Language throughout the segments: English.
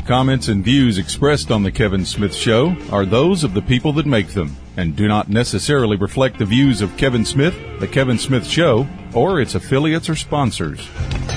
comments and views expressed on The Kevin Smith Show are those of the people that make them and do not necessarily reflect the views of Kevin Smith, The Kevin Smith Show, or its affiliates or sponsors.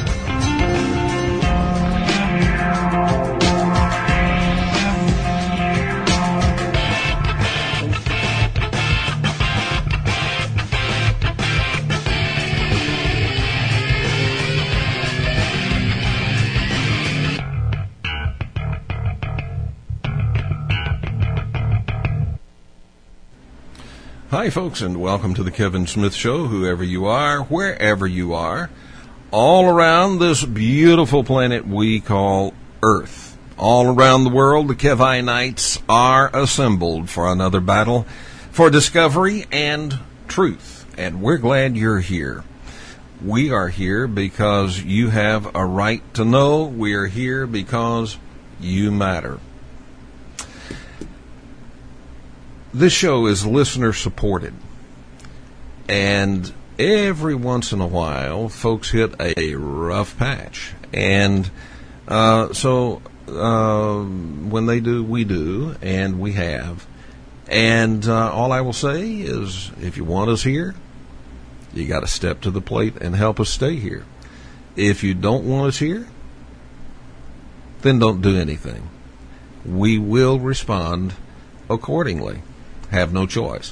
Hi, folks, and welcome to the Kevin Smith Show, whoever you are, wherever you are, all around this beautiful planet we call Earth. All around the world, the Kevinites are assembled for another battle for discovery and truth, and we're glad you're here. We are here because you have a right to know. We are here because you matter. This show is listener supported, and every once in a while, folks hit a rough patch, and so when they do, we do, and we have, and all I will say is, if you want us here, you got to step to the plate and help us stay here. If you don't want us here, then don't do anything. We will respond accordingly. Have no choice.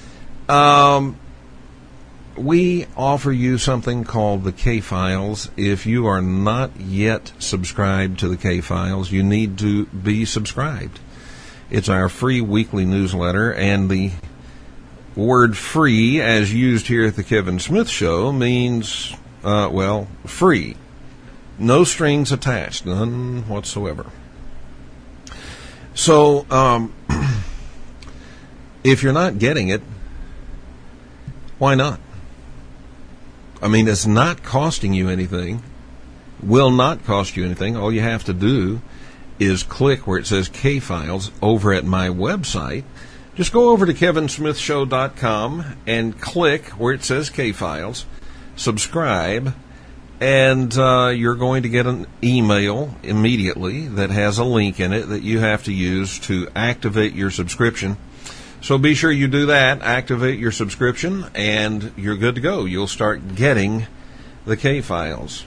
We offer you something called the K-Files. If you are not yet subscribed to the K-Files, you need to be subscribed. It's our free weekly newsletter, and the word free, as used here at the Kevin Smith Show, means, free. No strings attached, none whatsoever. So, if you're not getting it, why not? I mean, it's not costing you anything, will not cost you anything. All you have to do is click where it says K-Files over at my website. Just go over to kevinsmithshow.com and click where it says K-Files, subscribe, and you're going to get an email immediately that has a link in it that you have to use to activate your subscription. So be sure you do that, activate your subscription, and you're good to go. You'll start getting the K-Files.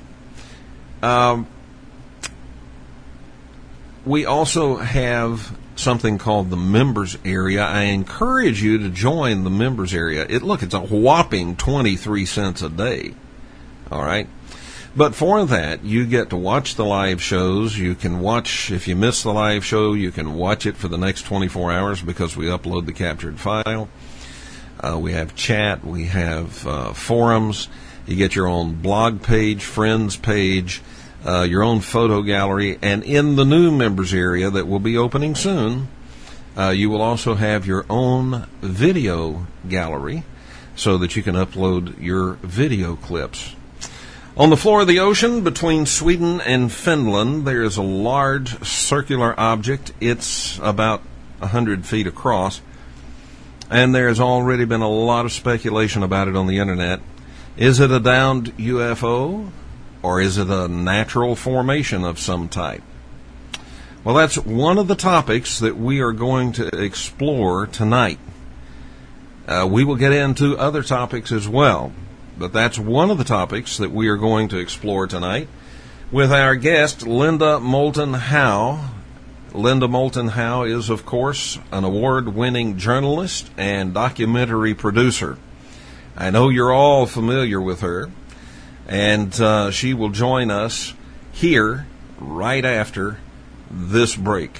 We also have something called the members area. I encourage you to join the members area. It's a whopping 23 cents a day. All right? But for that, you get to watch the live shows. You can watch, if you miss the live show, you can watch it for the next 24 hours because we upload the captured file. We have chat. We have forums. You get your own blog page, friends page, your own photo gallery. And in the new members area that will be opening soon, you will also have your own video gallery so that you can upload your video clips. On the floor of the ocean between Sweden and Finland, there is a large circular object. It's about 100 feet across, and there's already been a lot of speculation about it on the internet. Is it a downed UFO, or is it a natural formation of some type? Well, that's one of the topics that we are going to explore tonight. We will get into other topics as well. But that's one of the topics that we are going to explore tonight with our guest, Linda Moulton Howe. Linda Moulton Howe is, of course, an award-winning journalist and documentary producer. I know you're all familiar with her, and she will join us here right after this break.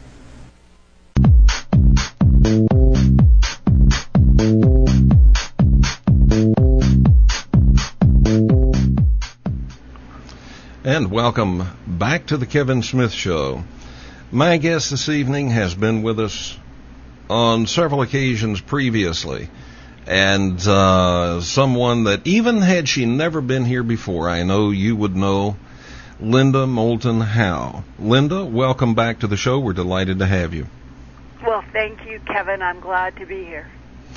And welcome back to the Kevin Smith Show. My guest this evening has been with us on several occasions previously, and someone that even had she never been here before, I know you would know, Linda Moulton Howe. Linda, welcome back to the show. We're delighted to have you. Well, thank you, Kevin. I'm glad to be here.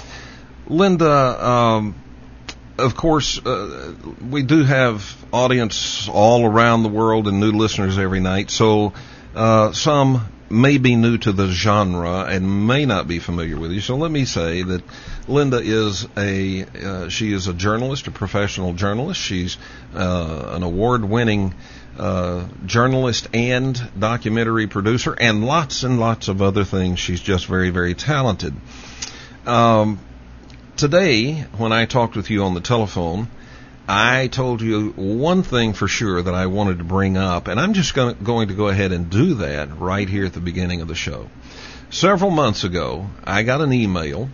Linda, of course, we do have audience all around the world and new listeners every night. So some may be new to the genre and may not be familiar with you. So let me say that Linda is she is a journalist, a professional journalist. She's an award-winning journalist and documentary producer, and lots of other things. She's just very, very talented. Today, when I talked with you on the telephone, I told you one thing for sure that I wanted to bring up, and I'm just going to go ahead and do that right here at the beginning of the show. Several months ago, I got an email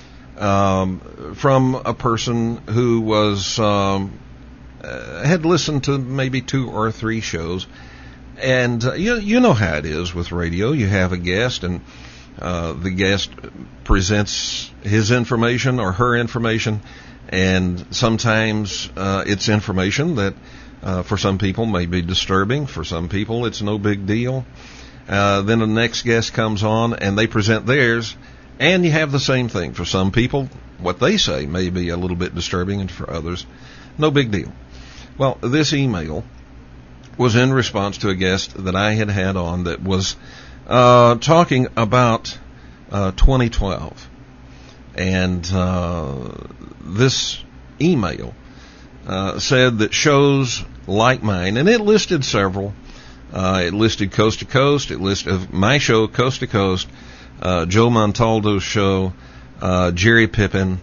from a person who was had listened to maybe 2 or 3 shows, and you know how it is with radio. You have a guest, and the guest presents his information or her information, and sometimes it's information that for some people may be disturbing. For some people, it's no big deal. Then the next guest comes on, and they present theirs, and you have the same thing. For some people, what they say may be a little bit disturbing, and for others, no big deal. Well, this email was in response to a guest that I had on that was talking about 2012. And this email said that shows like mine, and it listed several. It listed Coast to Coast. It listed my show, Coast to Coast, Joe Montaldo's show, Jerry Pippin.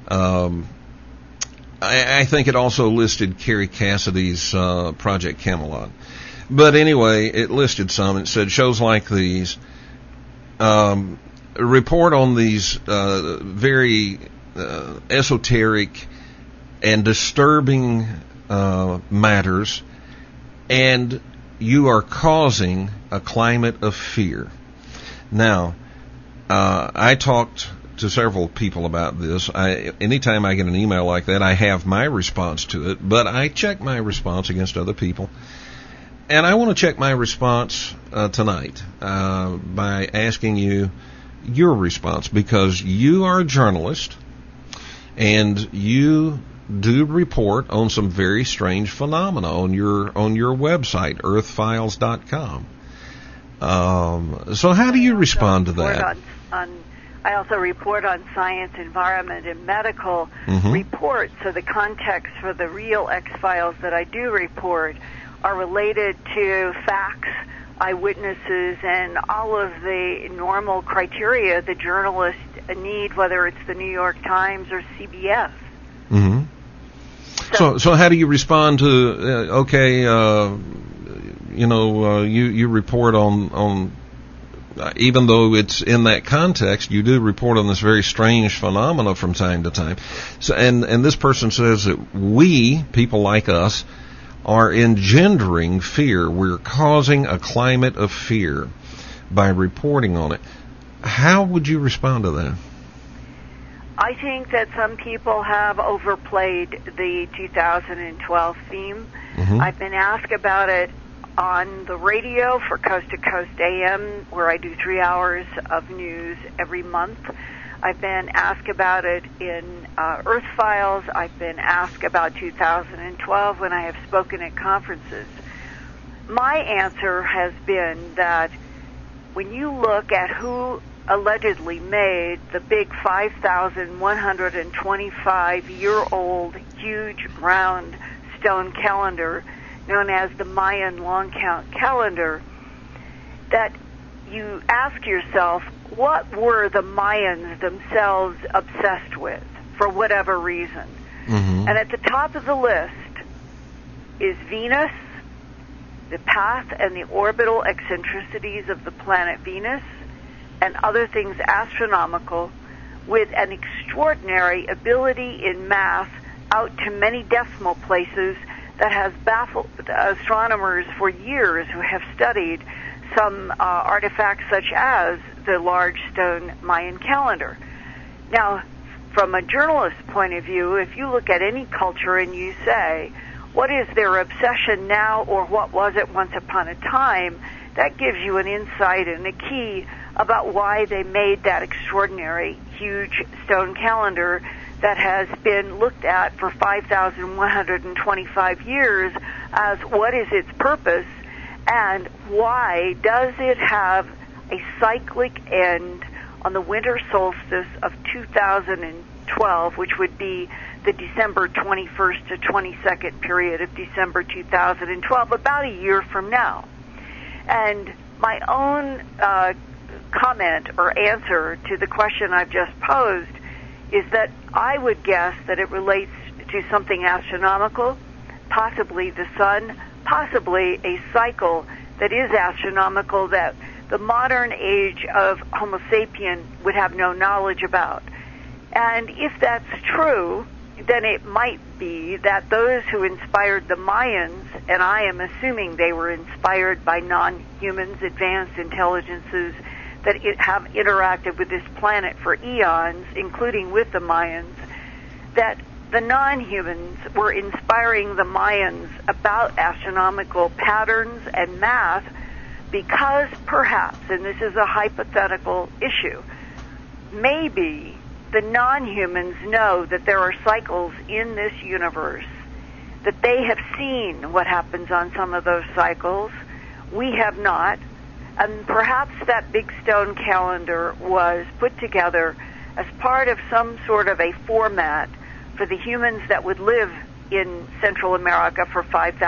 I think it also listed Kerry Cassidy's Project Camelot. But anyway, it listed some. It said shows like these report on these very esoteric and disturbing matters, and you are causing a climate of fear. Now, I talked to several people about this. Anytime I get an email like that, I have my response to it, but I check my response against other people. And I want to check my response tonight by asking you your response, because you are a journalist and you do report on some very strange phenomena on your website, earthfiles.com. So how do you respond to that? I also report on science, environment, and medical reports. So the context for the real X-Files that I do report are related to facts, eyewitnesses, and all of the normal criteria the journalists need, whether it's the New York Times or CBS. Mm-hmm. So how do you respond to, you report on even though it's in that context, you do report on this very strange phenomena from time to time. So, and this person says that we, people like us, are engendering fear. We're causing a climate of fear by reporting on it. How would you respond to that? I think that some people have overplayed the 2012 theme. Mm-hmm. I've been asked about it on the radio for Coast to Coast AM, where I do 3 hours of news every month. I've been asked about it in Earth Files. I've been asked about 2012 when I have spoken at conferences. My answer has been that when you look at who allegedly made the big 5,125-year-old huge round stone calendar known as the Mayan long count calendar, that you ask yourself, what were the Mayans themselves obsessed with for whatever reason? Mm-hmm. And at the top of the list is Venus, the path and the orbital eccentricities of the planet Venus, and other things astronomical, with an extraordinary ability in math out to many decimal places that has baffled astronomers for years who have studied some artifacts such as the large stone Mayan calendar. Now, from a journalist's point of view, if you look at any culture and you say, what is their obsession now, or what was it once upon a time, that gives you an insight and a key about why they made that extraordinary, huge stone calendar that has been looked at for 5,125 years as what is its purpose, And why does it have a cyclic end on the winter solstice of 2012, which would be the December 21st to 22nd period of December 2012, about a year from now? And my own comment or answer to the question I've just posed is that I would guess that it relates to something astronomical, possibly the sun, possibly a cycle that is astronomical that the modern age of Homo sapien would have no knowledge about. And if that's true, then it might be that those who inspired the Mayans, and I am assuming they were inspired by non-humans, advanced intelligences that have interacted with this planet for eons, including with the Mayans, that the non-humans were inspiring the Mayans about astronomical patterns and math because perhaps, and this is a hypothetical issue, maybe the non-humans know that there are cycles in this universe, that they have seen what happens on some of those cycles. We have not. And perhaps that big stone calendar was put together as part of some sort of a format for the humans that would live in Central America for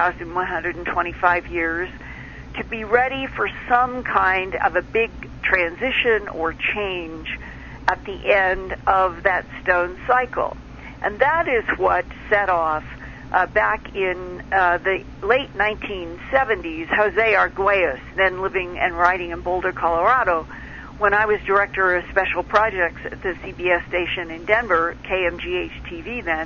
5,125 years to be ready for some kind of a big transition or change at the end of that stone cycle. And that is what set off back in the late 1970s, Jose Arguelles, then living and writing in Boulder, Colorado, when I was director of special projects at the CBS station in Denver, KMGH-TV then.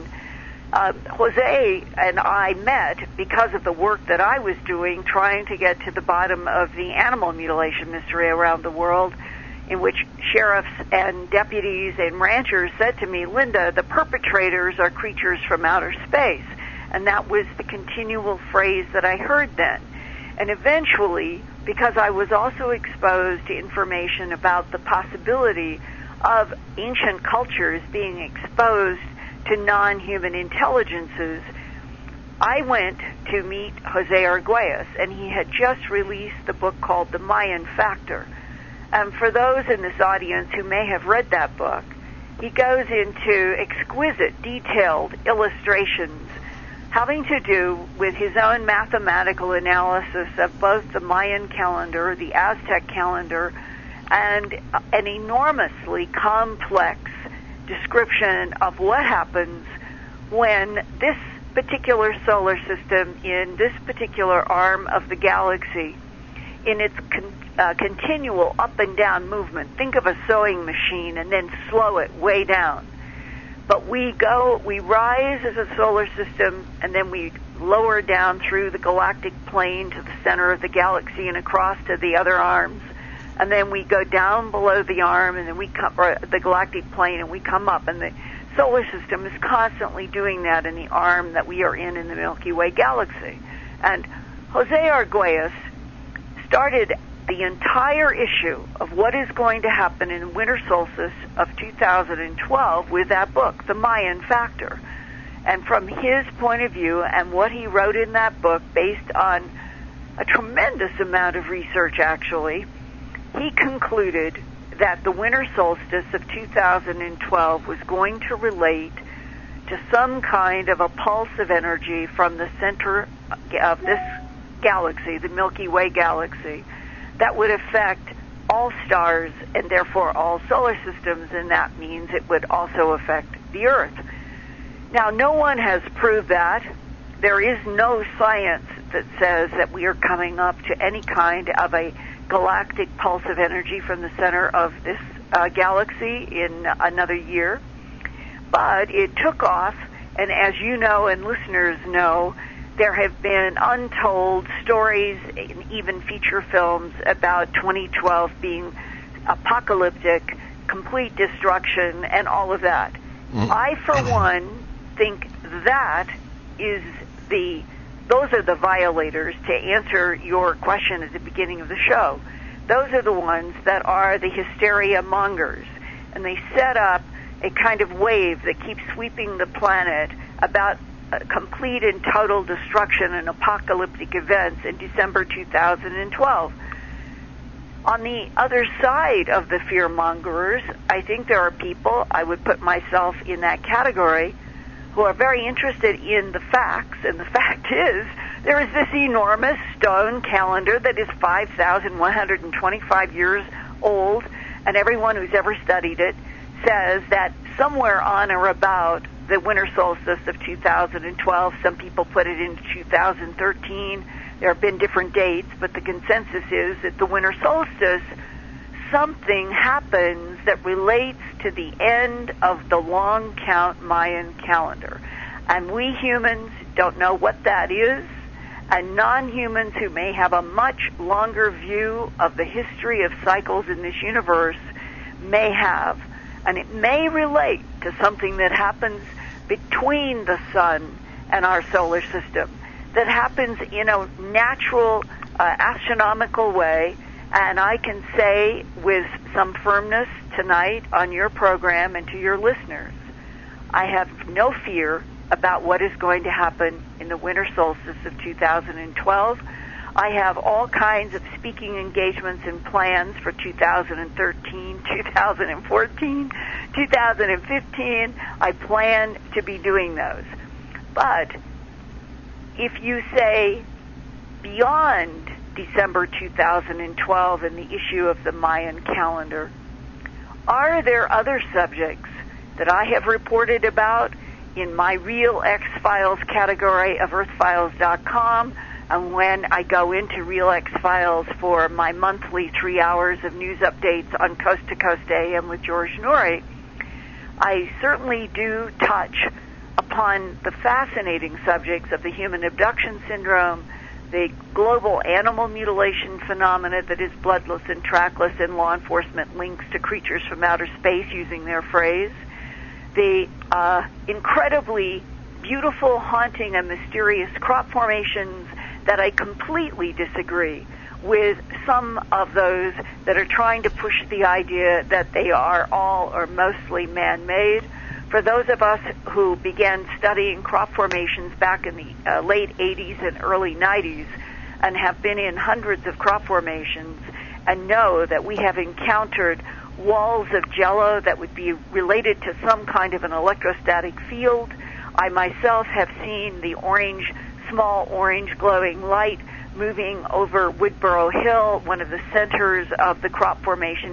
Jose and I met because of the work that I was doing, trying to get to the bottom of the animal mutilation mystery around the world, in which sheriffs and deputies and ranchers said to me, Linda, the perpetrators are creatures from outer space. And that was the continual phrase that I heard then. And eventually, because I was also exposed to information about the possibility of ancient cultures being exposed to non-human intelligences, I went to meet Jose Arguelles, and he had just released the book called The Mayan Factor. And for those in this audience who may have read that book, he goes into exquisite, detailed illustrations having to do with his own mathematical analysis of both the Mayan calendar, the Aztec calendar, and an enormously complex description of what happens when this particular solar system in this particular arm of the galaxy, in its continual up and down movement, think of a sewing machine and then slow it way down. But we rise as a solar system, and then we lower down through the galactic plane to the center of the galaxy and across to the other arms. And then we go down below the arm, and then we come, or the galactic plane, and we come up. And the solar system is constantly doing that in the arm that we are in the Milky Way galaxy. And Jose Arguelles started the entire issue of what is going to happen in the winter solstice of 2012 with that book, The Mayan Factor. And from his point of view and what he wrote in that book, based on a tremendous amount of research actually, he concluded that the winter solstice of 2012 was going to relate to some kind of a pulse of energy from the center of this galaxy, the Milky Way galaxy, that would affect all stars and therefore all solar systems, and that means it would also affect the Earth. Now, no one has proved that. There is no science that says that we are coming up to any kind of a galactic pulse of energy from the center of this galaxy in another year. But it took off, and as you know and listeners know, there have been untold stories and even feature films about 2012 being apocalyptic, complete destruction, and all of that. I, for one, think that is those are the violators, to answer your question at the beginning of the show. Those are the ones that are the hysteria mongers, and they set up a kind of wave that keeps sweeping the planet about complete and total destruction and apocalyptic events in December 2012. On the other side of the fear-mongers, I think there are people, I would put myself in that category, who are very interested in the facts, and the fact is there is this enormous stone calendar that is 5,125 years old, and everyone who's ever studied it says that somewhere on or about the winter solstice of 2012, some people put it into 2013, there have been different dates, but the consensus is that the winter solstice, something happens that relates to the end of the long count Mayan calendar. And we humans don't know what that is, and non-humans who may have a much longer view of the history of cycles in this universe may have. And it may relate to something that happens between the sun and our solar system, that happens in a natural, astronomical way. And I can say with some firmness tonight on your program and to your listeners, I have no fear about what is going to happen in the winter solstice of 2012. I have all kinds of speaking engagements and plans for 2013, 2014, 2015. I plan to be doing those. But if you say beyond December 2012 and the issue of the Mayan calendar, are there other subjects that I have reported about in my Real X-Files category of earthfiles.com, and when I go into Real X-Files for my monthly 3 hours of news updates on Coast to Coast AM with George Noory, I certainly do touch upon the fascinating subjects of the human abduction syndrome, the global animal mutilation phenomena that is bloodless and trackless, and law enforcement links to creatures from outer space using their phrase, the incredibly beautiful, haunting, and mysterious crop formations that I completely disagree with some of those that are trying to push the idea that they are all or mostly man-made. For those of us who began studying crop formations back in the late 80s and early 90s and have been in hundreds of crop formations and know that we have encountered walls of jello that would be related to some kind of an electrostatic field, I myself have seen the small orange glowing light moving over Woodborough Hill, one of the centers of the crop formation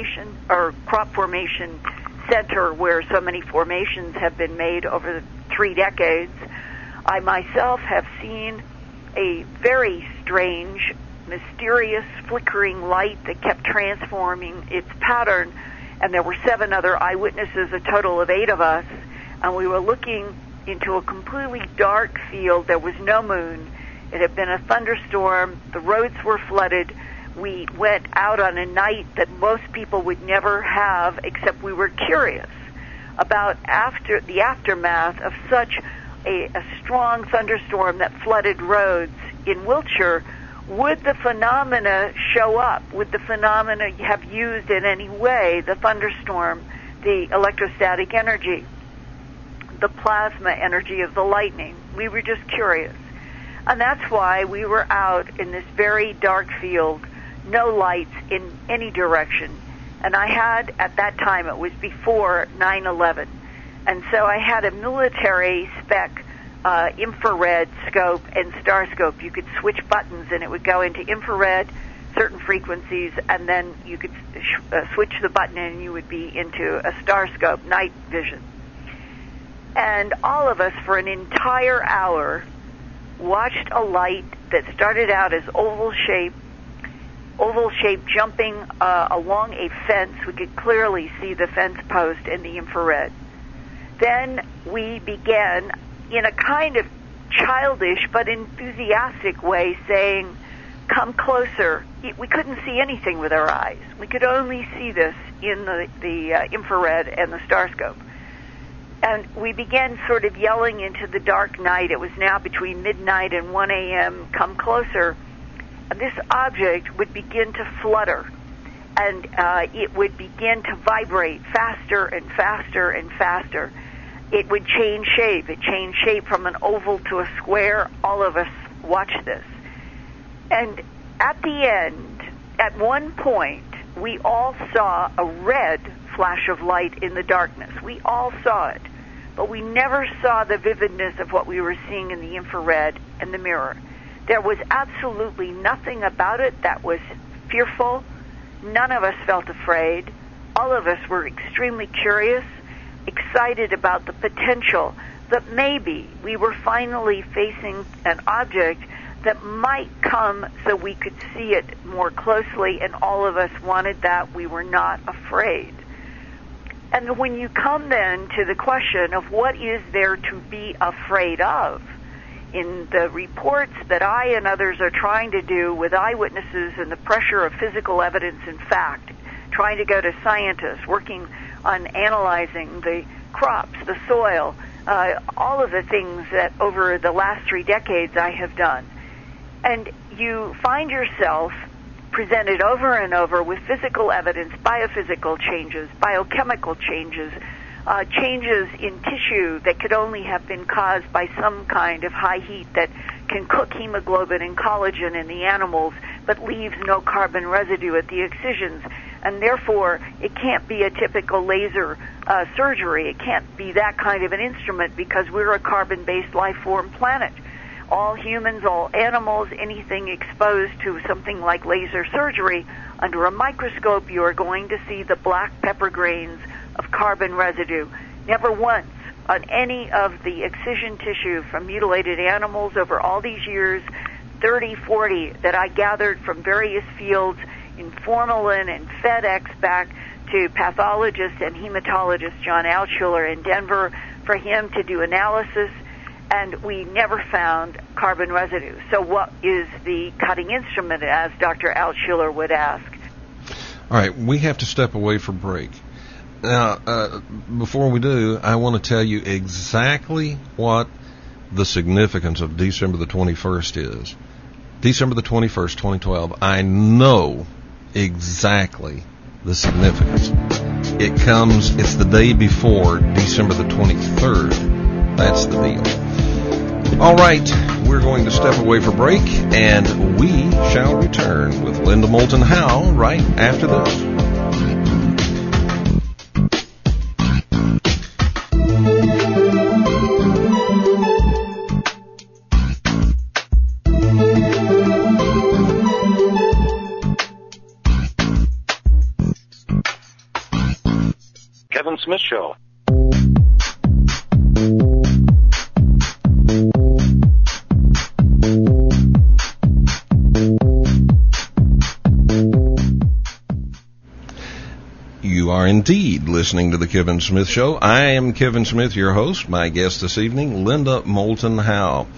center where so many formations have been made over the 3 decades. I myself have seen a very strange, mysterious, flickering light that kept transforming its pattern, and there were 7 other eyewitnesses, a total of 8 of us, and we were looking into a completely dark field. There was no moon. It had been a thunderstorm. The roads were flooded. We went out on a night that most people would never have, except we were curious about the aftermath of such a strong thunderstorm that flooded roads in Wiltshire. Would the phenomena show up? Would the phenomena have used in any way the thunderstorm, the electrostatic energy, the plasma energy of the lightning? We were just curious. And that's why we were out in this very dark field, no lights in any direction. And I had, at that time, it was before 9/11, and so I had a military spec infrared scope and star scope. You could switch buttons and it would go into infrared, certain frequencies, and then you could switch the button and you would be into a star scope, night vision. And all of us for an entire hour watched a light that started out as oval shape jumping along a fence. We could clearly see the fence post in the infrared. Then we began, in a kind of childish but enthusiastic way, saying, "Come closer." We couldn't see anything with our eyes. We could only see this in the infrared and the star scope. And we began sort of yelling into the dark night. It was now between midnight and 1 a.m., "Come closer." And this object would begin to flutter, and it would begin to vibrate faster and faster and faster. it would change shape. It changed shape from an oval to a square. All of us watched this. And at the end, at one point, we all saw a red flash of light in the darkness. We all saw it. But we never saw the vividness of what we were seeing in the infrared and the mirror. There was absolutely nothing about it that was fearful. None of us felt afraid. All of us were extremely curious, excited about the potential that maybe we were finally facing an object that might come so we could see it more closely, and all of us wanted that. We were not afraid. And when you come then to the question of what is there to be afraid of, in the reports that I and others are trying to do with eyewitnesses and the pressure of physical evidence and fact, trying to go to scientists, working on analyzing the crops, the soil, all of the things that over the last 3 decades I have done. And you find yourself presented over and over with physical evidence, biophysical changes, biochemical changes, changes in tissue that could only have been caused by some kind of high heat that can cook hemoglobin and collagen in the animals but leaves no carbon residue at the excisions. And therefore, it can't be a typical laser surgery. It can't be that kind of an instrument because we're a carbon-based life form planet. All humans, all animals, anything exposed to something like laser surgery, under a microscope you are going to see the black pepper grains of carbon residue. Never once on any of the excision tissue from mutilated animals over all these years, 30, 40, that I gathered from various fields in formalin and FedEx back to pathologist and hematologist John Altshuler in Denver for him to do analysis, and we never found carbon residue. So what is the cutting instrument, as Dr. Altshuler would ask? All right, we have to step away for break. Now, before we do, I want to tell you exactly what the significance of December the 21st is. December the 21st, 2012, I know exactly the significance. It's the day before December the 23rd. That's the deal. All right, we're going to step away for break, and we shall return with Linda Moulton Howe right after this. Kevin Smith Show. You are indeed listening to the Kevin Smith Show. I am Kevin Smith, your host. My guest this evening, Linda Moulton Howe.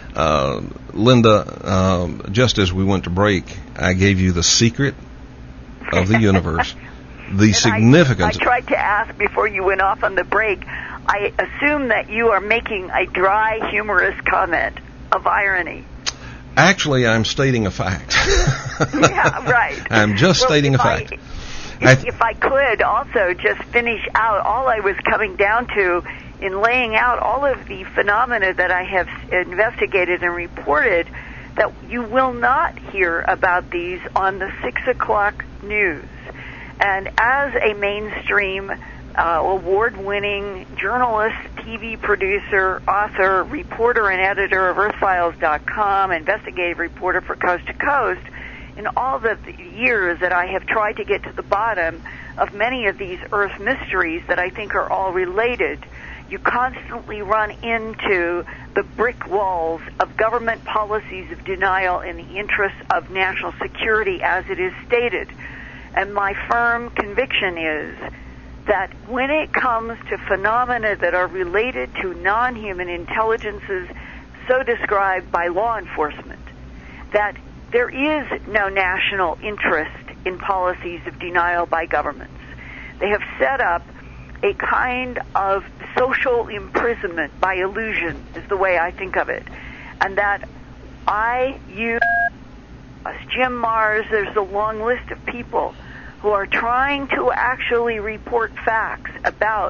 Linda, just as we went to break, I gave you the secret of the universe. The significance. I tried to ask before you went off on the break. I assume that you are making a dry, humorous comment of irony. Actually, I'm stating a fact. Yeah, right. I'm just stating a fact. If I could also just finish out, all I was coming down to in laying out all of the phenomena that I have investigated and reported, that you will not hear about these on the 6 o'clock news. And as a mainstream award-winning journalist, TV producer, author, reporter, and editor of EarthFiles.com, investigative reporter for Coast to Coast, in all the years that I have tried to get to the bottom of many of these Earth mysteries that I think are all related, you constantly run into the brick walls of government policies of denial in the interests of national security, as it is stated. And my firm conviction is that when it comes to phenomena that are related to non-human intelligences so described by law enforcement, that there is no national interest in policies of denial by governments. They have set up a kind of social imprisonment by illusion, is the way I think of it. And that you, Jim Mars, there's a long list of people who are trying to actually report facts about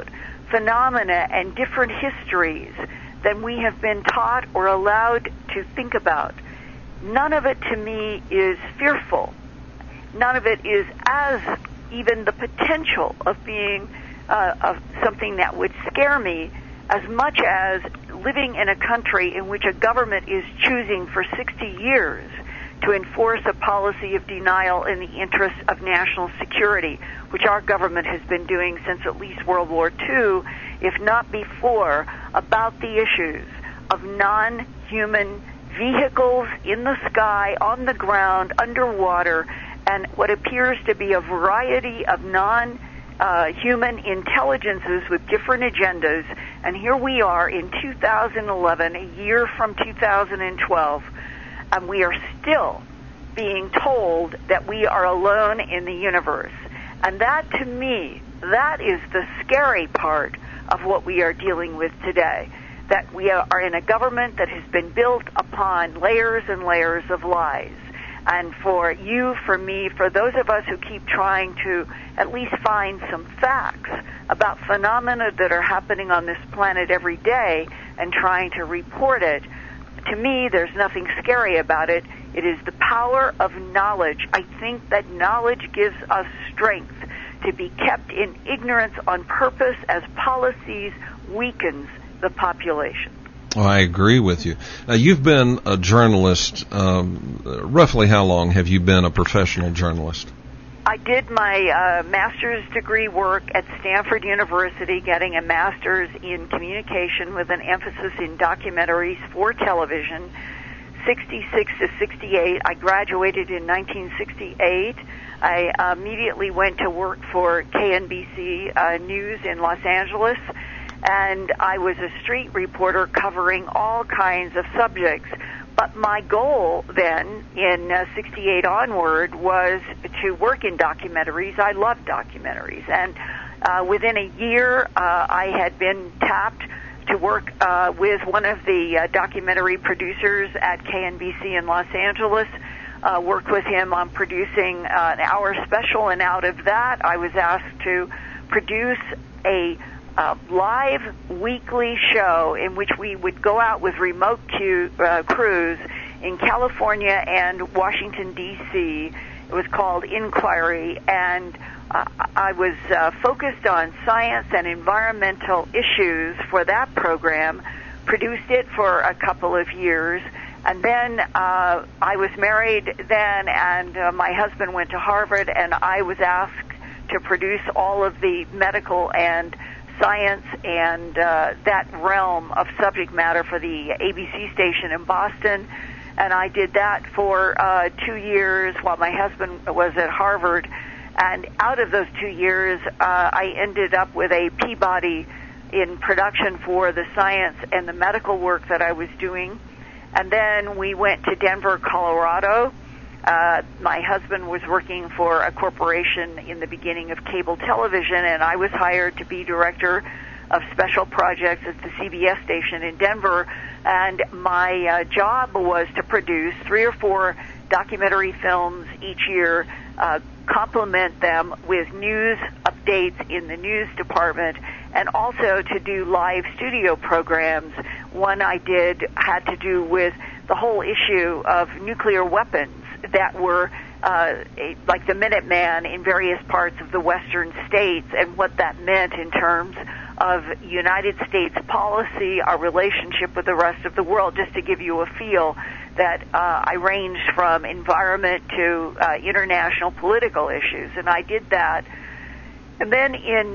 phenomena and different histories than we have been taught or allowed to think about. None of it to me is fearful. None of it is as even the potential of being of something that would scare me as much as living in a country in which a government is choosing for 60 years to enforce a policy of denial in the interest of national security, which our government has been doing since at least World War II, if not before, about the issues of non-human vehicles in the sky, on the ground, underwater, and what appears to be a variety of non-human intelligences with different agendas. And here we are in 2011, a year from 2012, and we are still being told that we are alone in the universe. And that, to me, that is the scary part of what we are dealing with today, that we are in a government that has been built upon layers and layers of lies. And for you, for me, for those of us who keep trying to at least find some facts about phenomena that are happening on this planet every day and trying to report it, to me, there's nothing scary about it. It is the power of knowledge. I think that knowledge gives us strength to be kept in ignorance on purpose as policies weakens the population. Well, I agree with you. Now, you've been a journalist. Roughly how long have you been a professional journalist? I did my master's degree work at Stanford University, getting a master's in communication with an emphasis in documentaries for television. 66 to 68. I graduated in 1968. I immediately went to work for KNBC News in Los Angeles, and I was a street reporter covering all kinds of subjects. But my goal then, in 68 onward, was to work in documentaries. I love documentaries. And within a year, I had been tapped to work with one of the documentary producers at KNBC in Los Angeles, worked with him on producing an hour special, and out of that, I was asked to produce a live weekly show in which we would go out with remote crews in California and Washington, D.C. It was called Inquiry, and I was focused on science and environmental issues for that program, produced it for a couple of years, and then I was married then, and my husband went to Harvard, and I was asked to produce all of the medical and science and that realm of subject matter for the ABC station in Boston. And I did that for 2 years while my husband was at Harvard. And out of those 2 years, I ended up with a Peabody in production for the science and the medical work that I was doing. And then we went to Denver, Colorado. My husband was working for a corporation in the beginning of cable television, and I was hired to be director of special projects at the CBS station in Denver. And my job was to produce 3 or 4 documentary films each year, complement them with news updates in the news department, and also to do live studio programs. One I did had to do with the whole issue of nuclear weapons that were like the Minuteman in various parts of the western states, and what that meant in terms of United States policy, our relationship with the rest of the world, just to give you a feel that I ranged from environment to international political issues, and I did that. And then in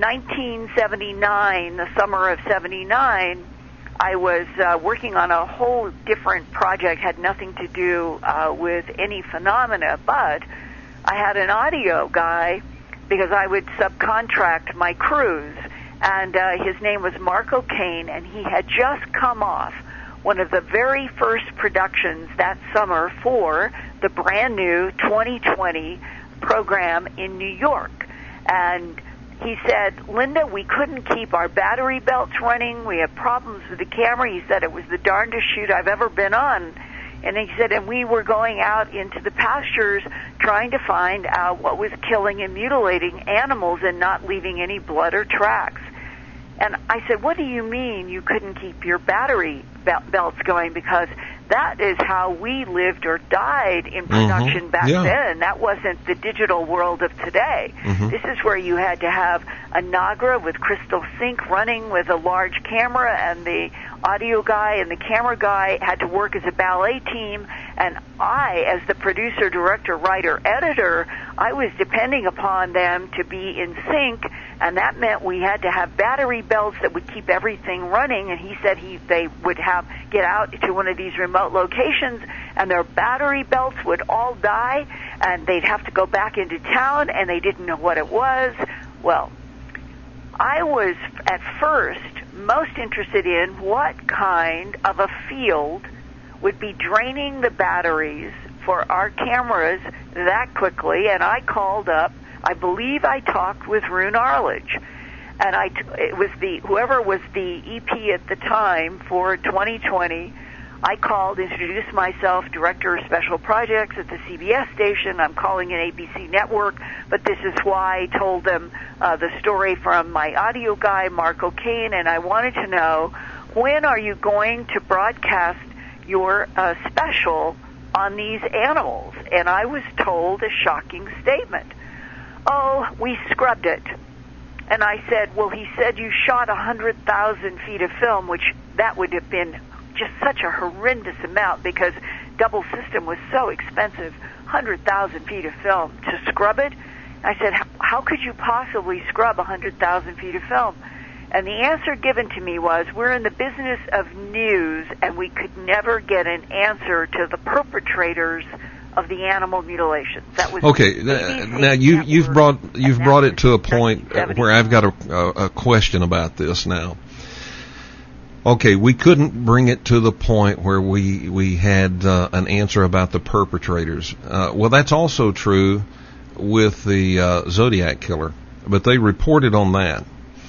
1979, the summer of 79, I was working on a whole different project, had nothing to do with any phenomena, but I had an audio guy because I would subcontract my crews, and his name was Mark O'Kane, and he had just come off one of the very first productions that summer for the brand new 2020 program in New York. And he said, Linda, we couldn't keep our battery belts running. We had problems with the camera. He said it was the darndest shoot I've ever been on. And he said, and we were going out into the pastures trying to find out what was killing and mutilating animals and not leaving any blood or tracks. And I said, what do you mean you couldn't keep your battery belts going? Because that is how we lived or died in production back then. That wasn't the digital world of today. This is where you had to have a Nagra with crystal sync running with a large camera, and the audio guy and the camera guy had to work as a ballet team, and I, as the producer, director, writer, editor, I was depending upon them to be in sync, and that meant we had to have battery belts that would keep everything running. And he said they would get out to one of these remote locations, and their battery belts would all die, and they'd have to go back into town, and they didn't know what it was. Well, I was at first most interested in what kind of a field would be draining the batteries for our cameras that quickly, and I called up, I believe I talked with Rune Arledge, and it was whoever was the EP at the time for 2020. I called, introduced myself, Director of Special Projects at the CBS station. I'm calling an ABC network, but this is why I told them the story from my audio guy, Mark O'Kane, and I wanted to know, when are you going to broadcast your special on these animals? And I was told a shocking statement. Oh, we scrubbed it. And I said, well, he said you shot 100,000 feet of film, which that would have been just such a horrendous amount because double system was so expensive, 100,000 feet of film to scrub it. I said, how could you possibly scrub 100,000 feet of film? And the answer given to me was, we're in the business of news, and we could never get an answer to the perpetrators of the animal mutilations. That was okay. Now you've brought it to a point where I've got a question about this now. Okay, we couldn't bring it to the point where we had an answer about the perpetrators. Well, that's also true with the Zodiac killer, but they reported on that.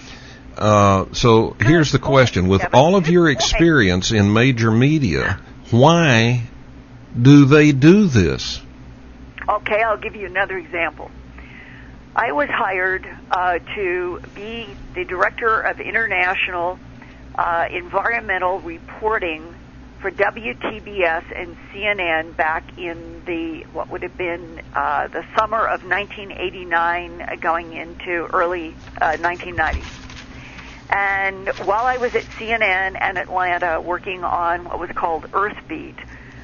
So here's the question. With all of your experience in major media, why do they do this? Okay, I'll give you another example. I was hired to be the Director of International Environmental Reporting for WTBS and CNN back in what would have been the summer of 1989 going into early 1990. And while I was at CNN and Atlanta working on what was called Earthbeat,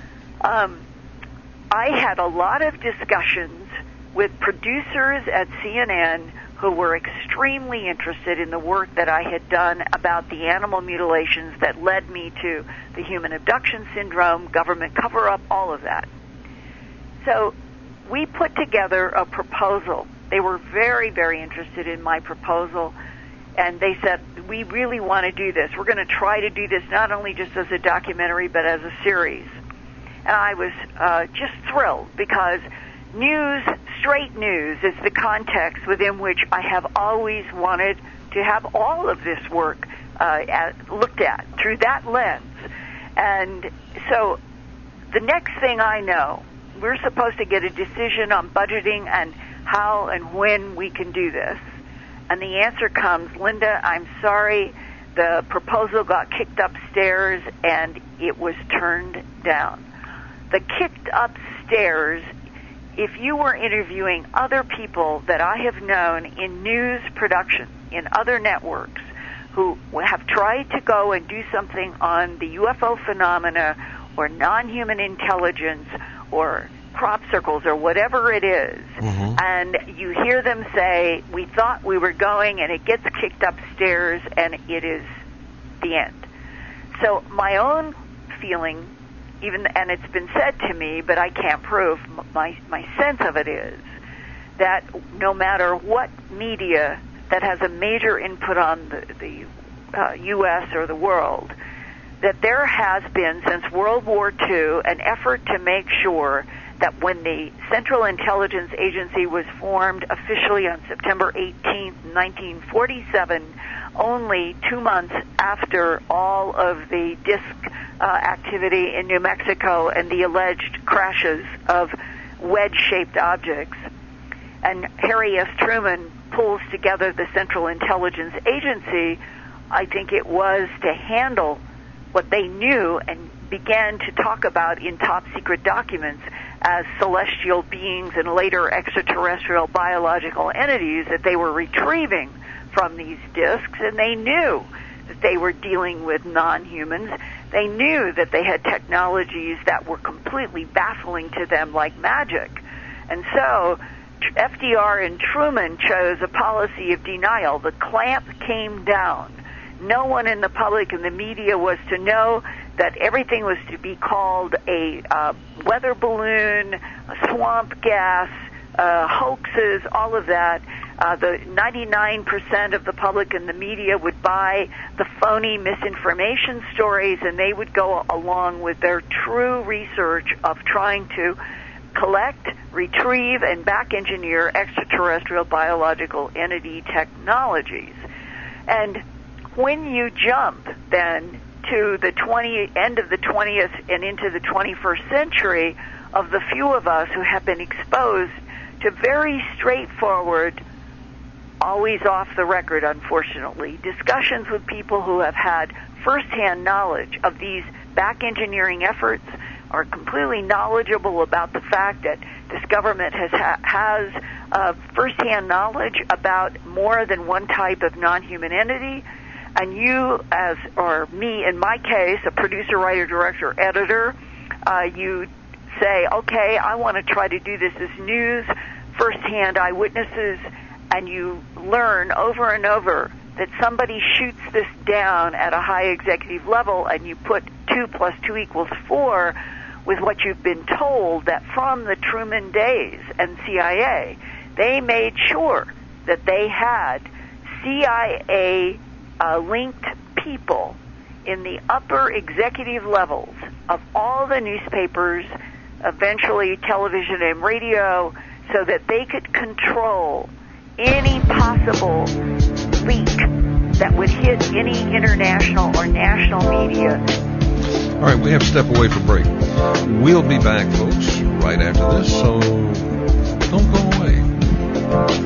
I had a lot of discussions with producers at CNN who were extremely interested in the work that I had done about the animal mutilations that led me to the human abduction syndrome, government cover-up, all of that. So we put together a proposal. They were very, very interested in my proposal, and they said, we really want to do this. We're going to try to do this not only just as a documentary, but as a series. And I was just thrilled because news, straight news, is the context within which I have always wanted to have all of this work looked at through that lens. And so the next thing I know, we're supposed to get a decision on budgeting and how and when we can do this. And the answer comes, Linda, I'm sorry, the proposal got kicked upstairs and it was turned down. The kicked upstairs, if you were interviewing other people that I have known in news production, in other networks, who have tried to go and do something on the UFO phenomena or non-human intelligence or crop circles or whatever it is, and you hear them say, we thought we were going, and it gets kicked upstairs, and it is the end. So my own feeling, and it's been said to me, but I can't prove, my sense of it is that no matter what media that has a major input on the U.S. or the world, that there has been, since World War II, an effort to make sure that when the Central Intelligence Agency was formed officially on September 18th, 1947, only 2 months after all of the disk activity in New Mexico and the alleged crashes of wedge-shaped objects, and Harry S. Truman pulls together the Central Intelligence Agency, I think it was to handle what they knew and began to talk about in top secret documents as celestial beings and later extraterrestrial biological entities that they were retrieving from these disks, and they knew that they were dealing with non-humans. They knew that they had technologies that were completely baffling to them like magic. And so FDR and Truman chose a policy of denial. The clamp came down. No one in the public and the media was to know that everything was to be called a weather balloon, a swamp gas, hoaxes, all of that. The 99% of the public and the media would buy the phony misinformation stories, and they would go along with their true research of trying to collect, retrieve, and back-engineer extraterrestrial biological entity technologies. And when you jump then to the end of the 20th and into the 21st century, of the few of us who have been exposed to very straightforward, always off the record, unfortunately, discussions with people who have had firsthand knowledge of these back engineering efforts, are completely knowledgeable about the fact that this government has firsthand knowledge about more than one type of non-human entity. And you, or me in my case, a producer, writer, director, editor, you say, okay, I want to try to do this as news, firsthand eyewitnesses, and you learn over and over that somebody shoots this down at a high executive level, and you put 2 + 2 = 4 with what you've been told, that from the Truman days and CIA, they made sure that they had CIA linked people in the upper executive levels of all the newspapers, eventually television and radio, so that they could control any possible leak that would hit any international or national media. All right, we have to step away for break. We'll be back, folks, right after this, so don't go away.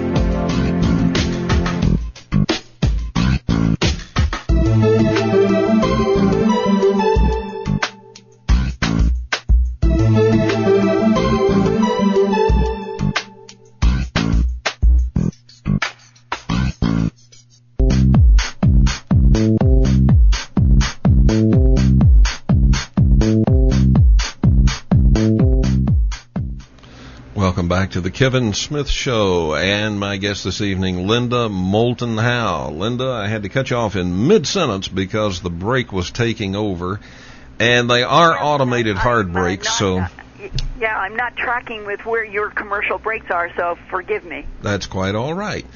Welcome back to the Kevin Smith Show, and my guest this evening, Linda Moulton Howe. Linda, I had to cut you off in mid-sentence because the break was taking over, and they are automated hard breaks, so... Yeah, I'm not tracking with where your commercial breaks are, so forgive me. That's quite all right.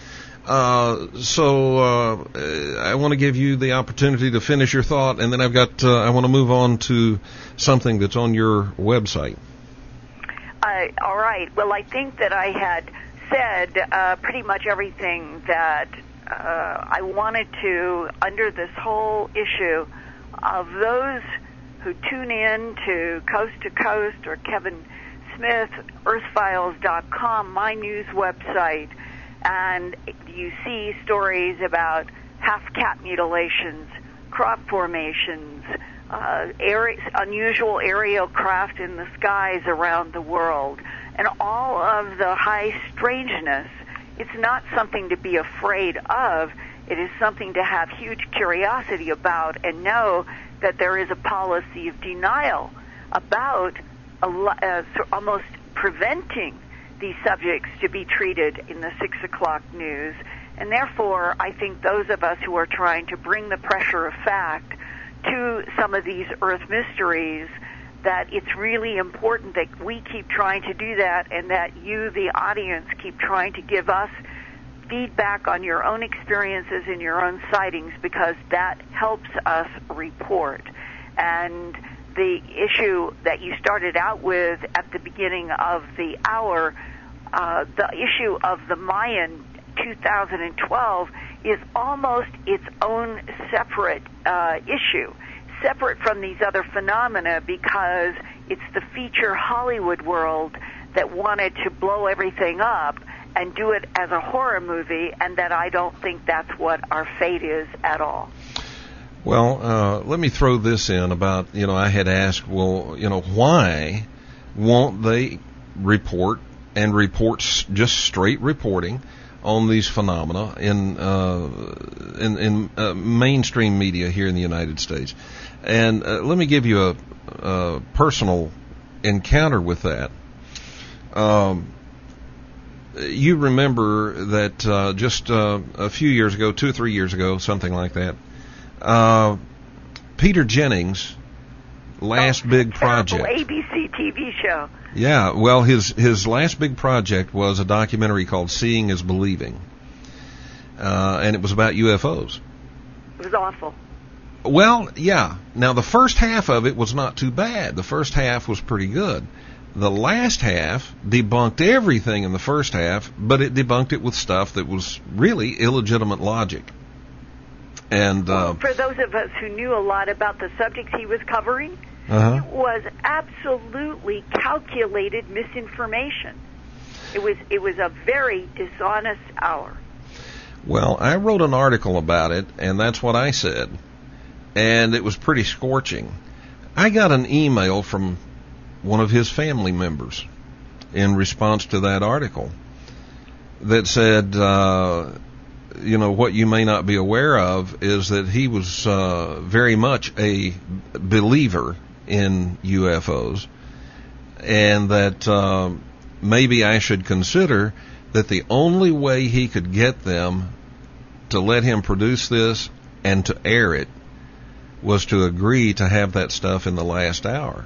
So I want to give you the opportunity to finish your thought, and then I want to move on to something that's on your website. All right. Well, I think that I had said pretty much everything that I wanted to under this whole issue of those who tune in to Coast or Kevin Smith, earthfiles.com, my news website, and you see stories about half-cat mutilations, crop formations, unusual aerial craft in the skies around the world, and all of the high strangeness. It's not something to be afraid of. It is something to have huge curiosity about and know that there is a policy of denial about almost preventing these subjects to be treated in the 6 o'clock news. And therefore, I think those of us who are trying to bring the pressure of fact to some of these earth mysteries, that it's really important that we keep trying to do that, and that you, the audience, keep trying to give us feedback on your own experiences and your own sightings, because that helps us report. And the issue that you started out with at the beginning of the hour, the issue of the Mayan 2012, is almost its own separate issue, separate from these other phenomena, because it's the feature Hollywood world that wanted to blow everything up and do it as a horror movie, and that I don't think that's what our fate is at all. Well, let me throw this in about, I had asked, well, why won't they report just straight reporting on these phenomena in mainstream media here in the United States? And let me give you a personal encounter with that. You remember that just a few years ago, 2 or 3 years ago, something like that, Peter Jennings' last big project. ABC TV show. Yeah, well, his last big project was a documentary called Seeing is Believing. And it was about UFOs. It was awful. Well, yeah. Now, the first half of it was not too bad. The first half was pretty good. The last half debunked everything in the first half, but it debunked it with stuff that was really illegitimate logic. And for those of us who knew a lot about the subjects he was covering, it was absolutely calculated misinformation. It was a very dishonest hour. Well, I wrote an article about it, and that's what I said. And it was pretty scorching. I got an email from one of his family members in response to that article that said, what you may not be aware of is that he was very much a believer in UFOs, and that maybe I should consider that the only way he could get them to let him produce this and to air it was to agree to have that stuff in the last hour.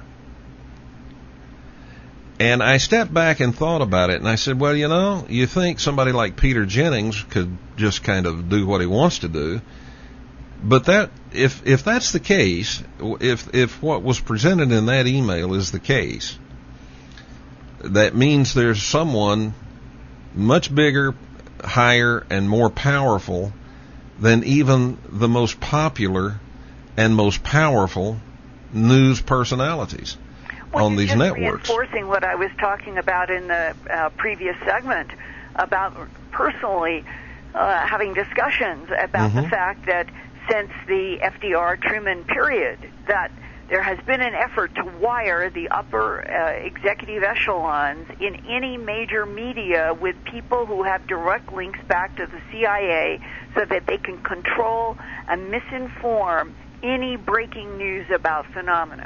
And I stepped back and thought about it, and I said, well, you think somebody like Peter Jennings could just kind of do what he wants to do, but that if that's the case, if what was presented in that email is the case, that means there's someone much bigger, higher, and more powerful than even the most popular and most powerful news personalities on these networks. Reinforcing what I was talking about in the previous segment about personally having discussions about the fact that since the FDR Truman period, that there has been an effort to wire the upper executive echelons in any major media with people who have direct links back to the CIA so that they can control and misinform any breaking news about phenomena.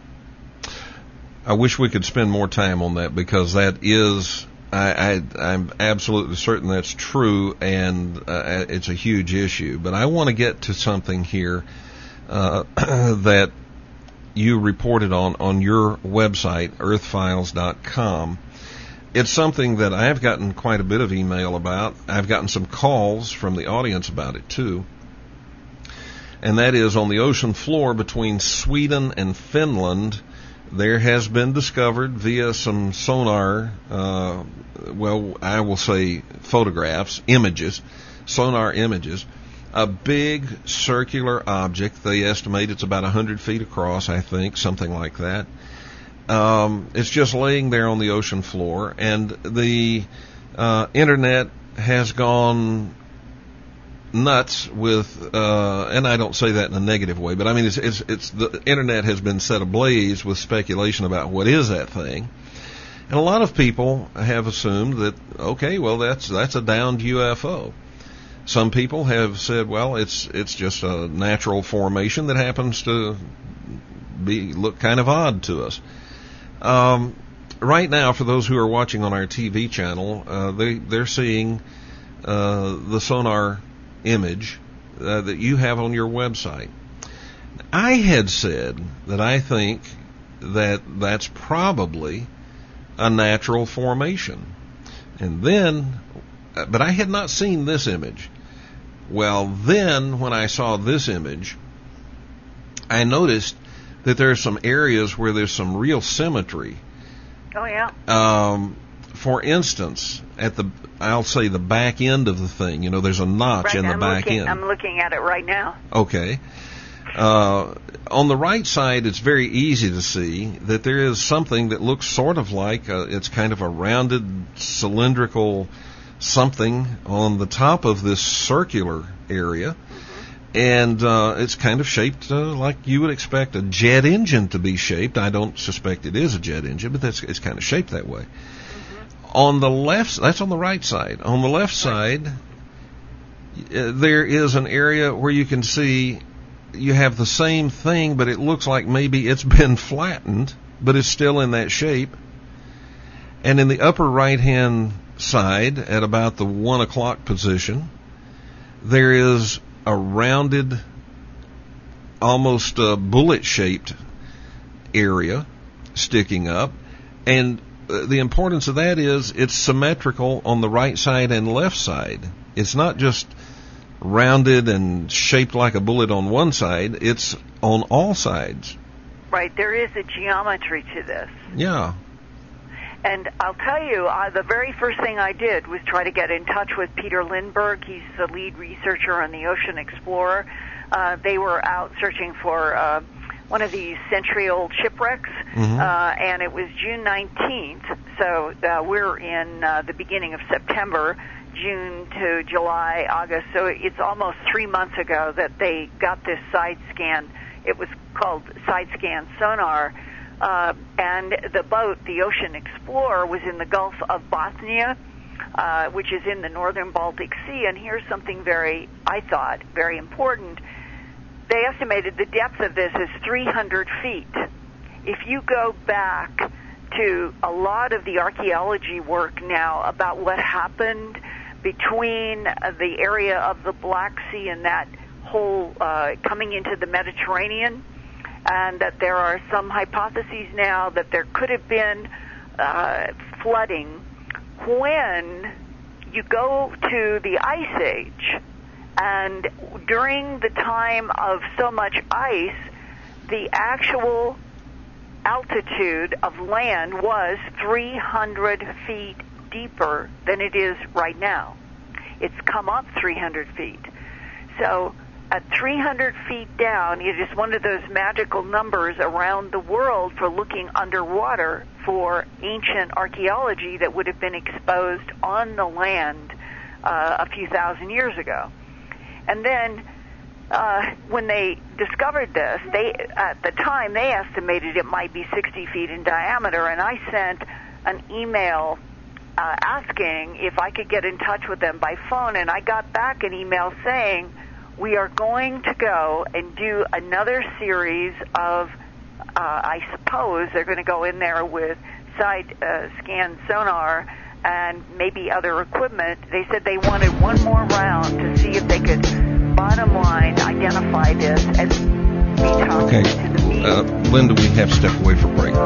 I wish we could spend more time on that, because that is, I'm absolutely certain that's true, and it's a huge issue. But I want to get to something here that you reported on your website, earthfiles.com. It's something that I've gotten quite a bit of email about. I've gotten some calls from the audience about it, too. And that is, on the ocean floor between Sweden and Finland, there has been discovered via some sonar, I will say photographs, sonar images, a big circular object. They estimate it's about 100 feet across, I think, something like that. It's just laying there on the ocean floor, and the internet has gone nuts with, and I don't say that in a negative way, but I mean, it's the internet has been set ablaze with speculation about what is that thing. And a lot of people have assumed that, okay, well, that's a downed UFO. Some people have said, well, it's just a natural formation that happens to look kind of odd to us. Right now, for those who are watching on our TV channel, they're seeing the sonar image that you have on your website. I had said that I think that that's probably a natural formation. And then, but I had not seen this image. Well, then when I saw this image, I noticed that there are some areas where there's some real symmetry. Oh, yeah. For instance, I'll say the back end of the thing, there's a notch in the back end. I'm looking at it right now. Okay. On the right side, it's very easy to see that there is something that looks sort of like it's kind of a rounded, cylindrical something on the top of this circular area, and it's kind of shaped like you would expect a jet engine to be shaped. I don't suspect it is a jet engine, but it's kind of shaped that way. On the left, that's on the right side. On the left side, there is an area where you can see you have the same thing, but it looks like maybe it's been flattened, but it's still in that shape. And in the upper right-hand side, at about the 1 o'clock position, there is a rounded, almost bullet-shaped area sticking up. And the importance of that is it's symmetrical on the right side and left side. It's not just rounded and shaped like a bullet on one side. It's on all sides. Right. There is a geometry to this. Yeah. And I'll tell you, the very first thing I did was try to get in touch with Peter Lindbergh. He's the lead researcher on the Ocean Explorer. They were out searching for one of these century-old shipwrecks, and it was June 19th. So we're in the beginning of September, June to July, August. So it's almost 3 months ago that they got this side scan. It was called side scan sonar. And the boat, the Ocean Explorer, was in the Gulf of Bothnia, which is in the northern Baltic Sea. And here's something I thought, very important. They estimated the depth of this is 300 feet. If you go back to a lot of the archaeology work now about what happened between the area of the Black Sea and that whole coming into the Mediterranean, and that there are some hypotheses now that there could have been flooding when you go to the Ice Age. And during the time of so much ice, the actual altitude of land was 300 feet deeper than it is right now. It's come up 300 feet. So at 300 feet down, it is one of those magical numbers around the world for looking underwater for ancient archaeology that would have been exposed on the land a few thousand years ago. And then when they discovered this, at the time they estimated it might be 60 feet in diameter, and I sent an email asking if I could get in touch with them by phone, and I got back an email saying, we are going to go and do another series of, I suppose they're going to go in there with side scan sonar and maybe other equipment. They said they wanted one more round to see if they could, bottom line, identify this and be talking to the media. Linda, we have to step away for break.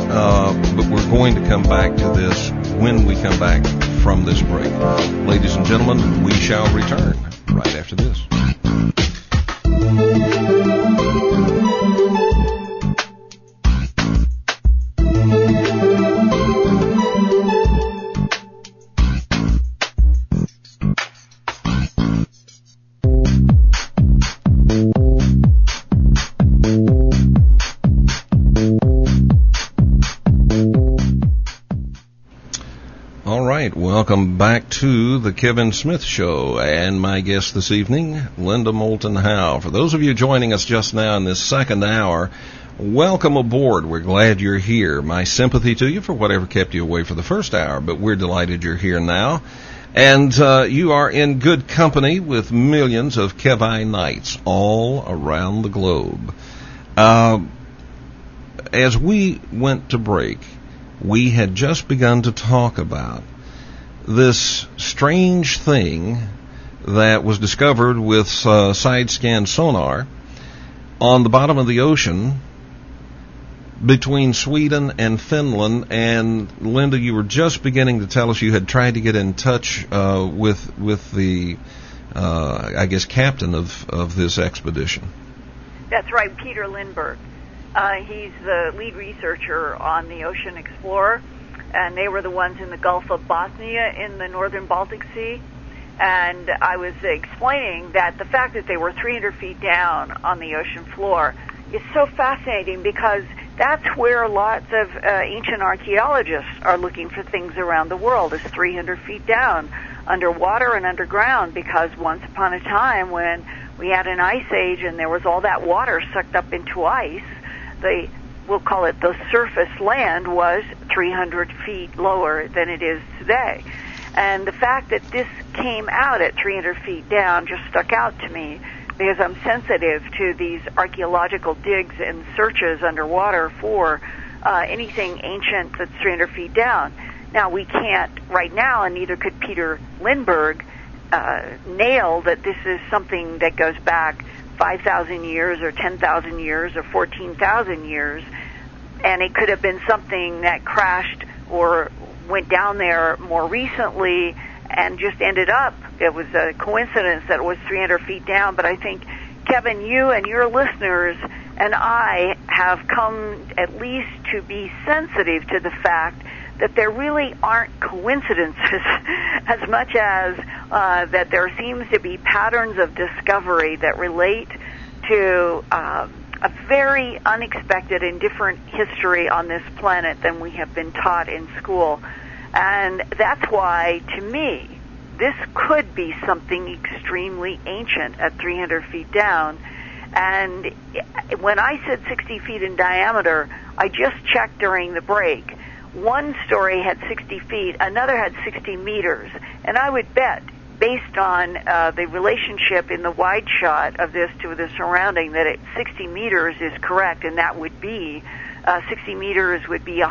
But we're going to come back to this when we come back from this break. Ladies and gentlemen, we shall return right after this. Welcome back to the Kevin Smith Show, and my guest this evening, Linda Moulton Howe. For those of you joining us just now in this second hour, welcome aboard. We're glad you're here. My sympathy to you for whatever kept you away for the first hour, but we're delighted you're here now. And you are in good company with millions of Kevinites all around the globe. As we went to break, we had just begun to talk about this strange thing that was discovered with side scan sonar on the bottom of the ocean between Sweden and Finland. And Linda, you were just beginning to tell us you had tried to get in touch with the I guess captain of this expedition. That's right, Peter Lindbergh. He's the lead researcher on the Ocean Explorer, and they were the ones in the Gulf of Bothnia in the northern Baltic Sea. And I was explaining that the fact that they were 300 feet down on the ocean floor is so fascinating, because that's where lots of ancient archaeologists are looking for things around the world, is 300 feet down underwater and underground, because once upon a time when we had an ice age and there was all that water sucked up into ice, we'll call it the surface land, was 300 feet lower than it is today. And the fact that this came out at 300 feet down just stuck out to me, because I'm sensitive to these archaeological digs and searches underwater for anything ancient that's 300 feet down. Now, we can't right now, and neither could Peter Lindbergh, nail that this is something that goes back 5,000 years or 10,000 years or 14,000 years, and it could have been something that crashed or went down there more recently and just ended up. It was a coincidence that it was 300 feet down, but I think, Kevin, you and your listeners and I have come at least to be sensitive to the fact that there really aren't coincidences as much as that there seems to be patterns of discovery that relate to a very unexpected and different history on this planet than we have been taught in school. And that's why, to me, this could be something extremely ancient at 300 feet down. And when I said 60 feet in diameter, I just checked during the break. One story had 60 feet, another had 60 meters. And I would bet, based on the relationship in the wide shot of this to the surrounding, that 60 meters is correct, and that would be 60 meters would be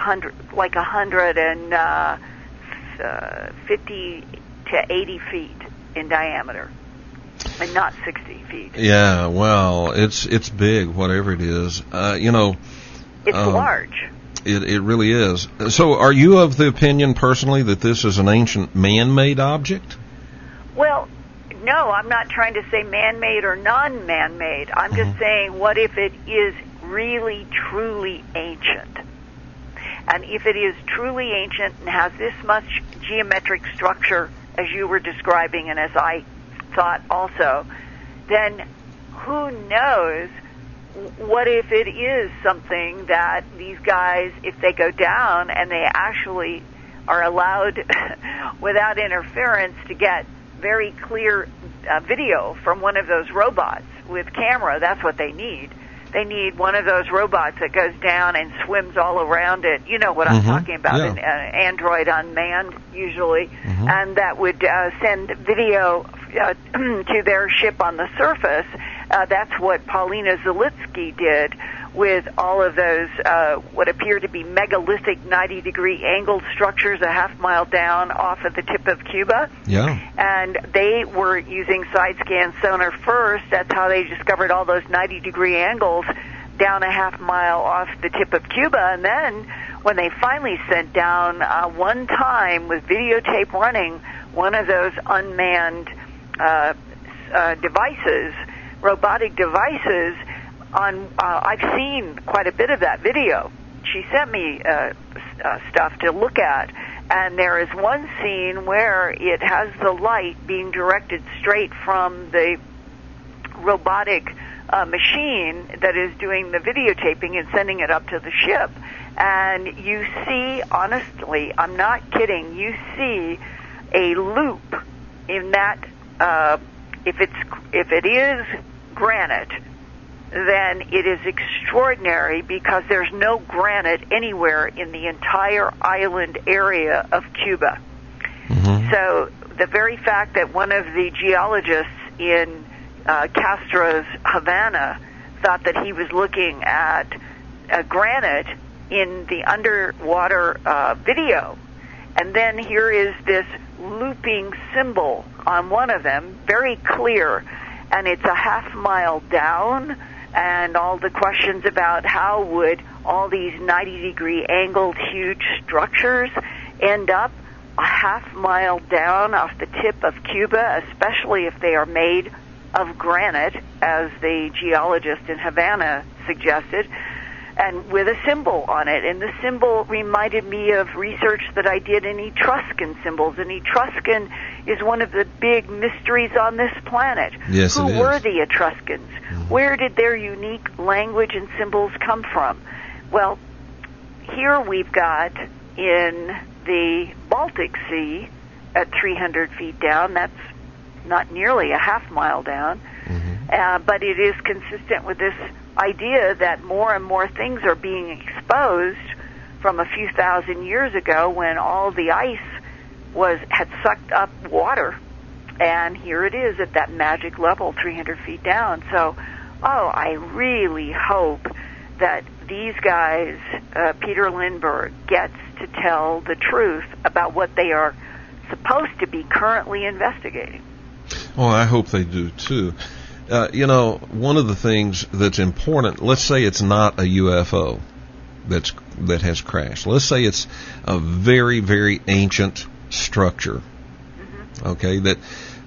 150 to 80 feet in diameter, and not 60 feet. Yeah, well, it's big, whatever it is. It's large. It really is. So, are you of the opinion personally that this is an ancient man-made object? Well, no, I'm not trying to say man-made or non-man-made. I'm just saying, what if it is really, truly ancient? And if it is truly ancient and has this much geometric structure, as you were describing and as I thought also, then who knows, what if it is something that these guys, if they go down and they actually are allowed without interference to get very clear video from one of those robots with camera, that's what they need. They need one of those robots that goes down and swims all around it. You know what I'm talking about, an android unmanned, usually, and that would send video to their ship on the surface. That's what Paulina Zalitsky did with all of those what appear to be megalithic 90-degree angled structures a half mile down off of the tip of Cuba. Yeah. And they were using side-scan sonar first. That's how they discovered all those 90-degree angles down a half mile off the tip of Cuba. And then when they finally sent down one time with videotape running one of those unmanned devices, robotic devices, I've seen quite a bit of that video. She sent me stuff to look at, and there is one scene where it has the light being directed straight from the robotic machine that is doing the videotaping and sending it up to the ship. And you see, honestly, I'm not kidding, you see a loop in that, if it is granite, then it is extraordinary because there's no granite anywhere in the entire island area of Cuba. So the very fact that one of the geologists in Castro's Havana thought that he was looking at granite in the underwater video, and then here is this looping symbol on one of them, very clear, and it's a half mile down, and all the questions about how would all these 90-degree angled huge structures end up a half mile down off the tip of Cuba, especially if they are made of granite, as the geologist in Havana suggested, and with a symbol on it. And the symbol reminded me of research that I did in Etruscan symbols. And Etruscan is one of the big mysteries on this planet. Yes, Who it is. were the Etruscans? Where did their unique language and symbols come from? Well, here we've got in the Baltic Sea at 300 feet down. That's not nearly a half mile down. But it is consistent with this idea that more and more things are being exposed from a few thousand years ago when all the ice had sucked up water. And here it is at that magic level, 300 feet down. So, I really hope that these guys, Peter Lindbergh, gets to tell the truth about what they are supposed to be currently investigating. Oh, I hope they do, too. One of the things that's important, let's say it's not a UFO that has crashed. Let's say it's a very, very ancient structure, okay, that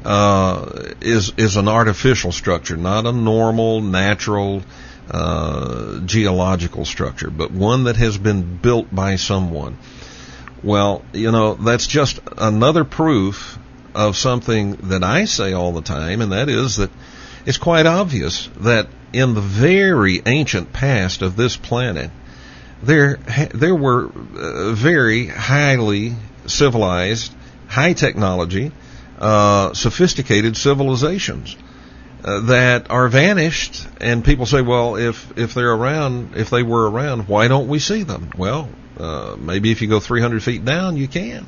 is an artificial structure, not a normal, natural, geological structure, but one that has been built by someone. Well, that's just another proof of something that I say all the time, and that is that it's quite obvious that in the very ancient past of this planet, there were very highly civilized, high technology, sophisticated civilizations that are vanished, and people say, well, if they were around, why don't we see them? Well, maybe if you go 300 feet down, you can.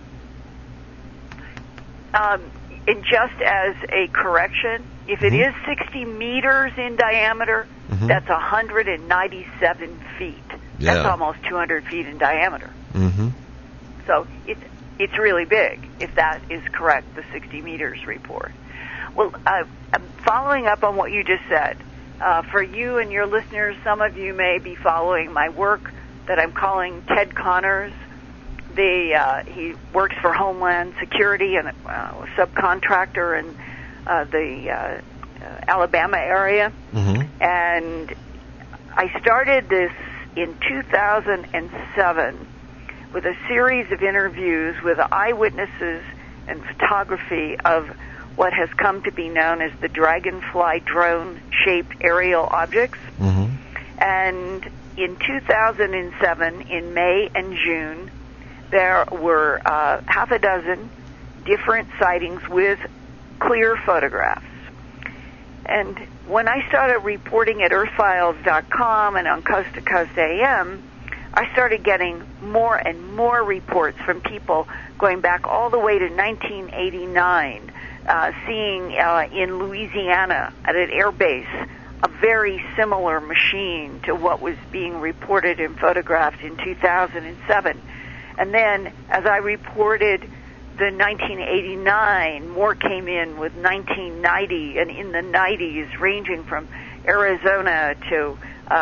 And just as a correction, if it is 60 meters in diameter, that's 197 feet. Yeah. That's almost 200 feet in diameter. So it's really big, if that is correct, the 60 meters report. Well, I'm following up on what you just said. For you and your listeners, some of you may be following my work that I'm calling Ted Connors. He works for Homeland Security and a subcontractor in the Alabama area. And I started this in 2007 with a series of interviews with eyewitnesses and photography of what has come to be known as the Dragonfly drone-shaped aerial objects. And in 2007, in May and June, there were half a dozen different sightings with clear photographs. And when I started reporting at earthfiles.com and on Coast to Coast AM, I started getting more and more reports from people going back all the way to 1989, seeing in Louisiana at an air base a very similar machine to what was being reported and photographed in 2007. And then, as I reported the 1989, more came in with 1990, and in the 90s, ranging from Arizona to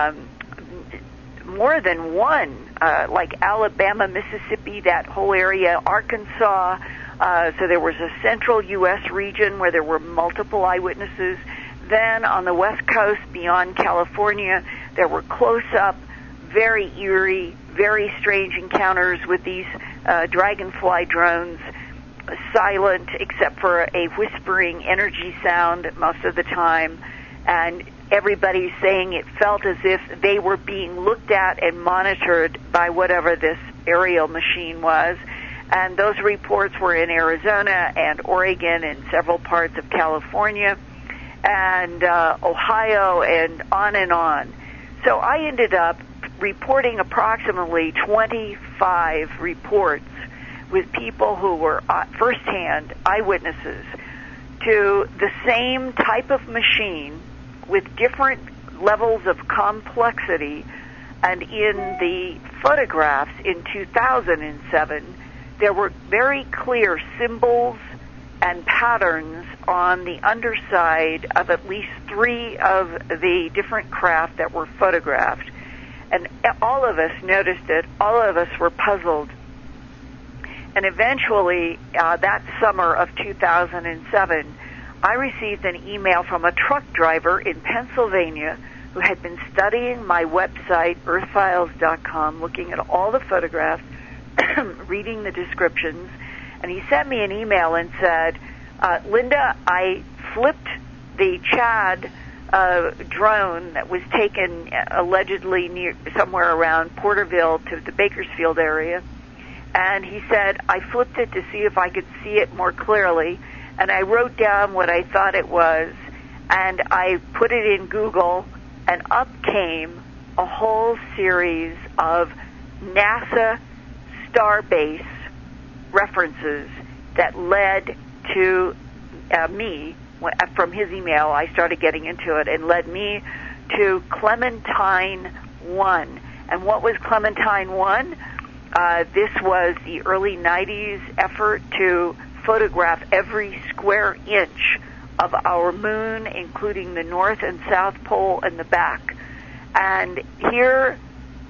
more than one, like Alabama, Mississippi, that whole area, Arkansas. So there was a central U.S. region where there were multiple eyewitnesses. Then on the West Coast, beyond California, there were close-up, very eerie, very strange encounters with these Dragonfly drones, silent except for a whispering energy sound most of the time, and everybody's saying it felt as if they were being looked at and monitored by whatever this aerial machine was. And those reports were in Arizona and Oregon and several parts of California and Ohio and on and on. So I ended up reporting approximately 25 reports with people who were firsthand eyewitnesses to the same type of machine with different levels of complexity. And in the photographs in 2007, there were very clear symbols and patterns on the underside of at least 3 of the different craft that were photographed. And all of us noticed it. All of us were puzzled. And eventually, that summer of 2007, I received an email from a truck driver in Pennsylvania who had been studying my website, earthfiles.com, looking at all the photographs, reading the descriptions, and he sent me an email and said, Linda, I flipped the Chad drone that was taken allegedly near somewhere around Porterville to the Bakersfield area, And he said, I flipped it to see if I could see it more clearly, and I wrote down what I thought it was, and I put it in Google, and up came a whole series of NASA Starbase references that led to me. From his email, I started getting into it and led me to Clementine 1. And what was Clementine 1? This was the early 90s effort to photograph every square inch of our moon, including the North and South Pole and the back. And here,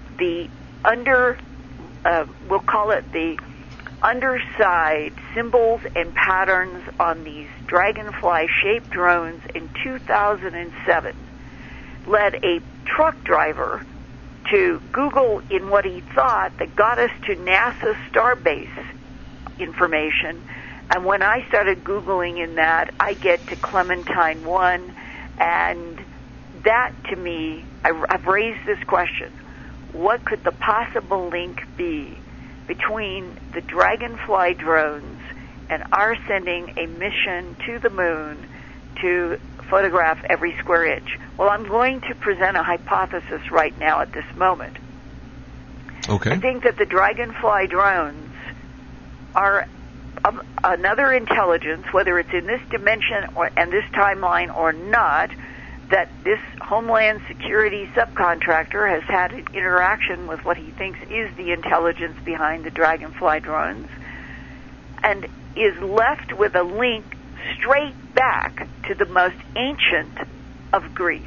we'll call it the underside symbols and patterns on these dragonfly-shaped drones in 2007 led a truck driver to Google in what he thought that got us to NASA Starbase information. And when I started Googling in that, I get to Clementine 1, and that, to me, I've raised this question. What could the possible link be between the Dragonfly drones and our sending a mission to the moon to photograph every square inch? Well, I'm going to present a hypothesis right now at this moment. Okay. I think that the Dragonfly drones are another intelligence, whether it's in this dimension and this timeline or not, that this Homeland Security subcontractor has had an interaction with what he thinks is the intelligence behind the Dragonfly drones, and is left with a link straight back to the most ancient of Greece.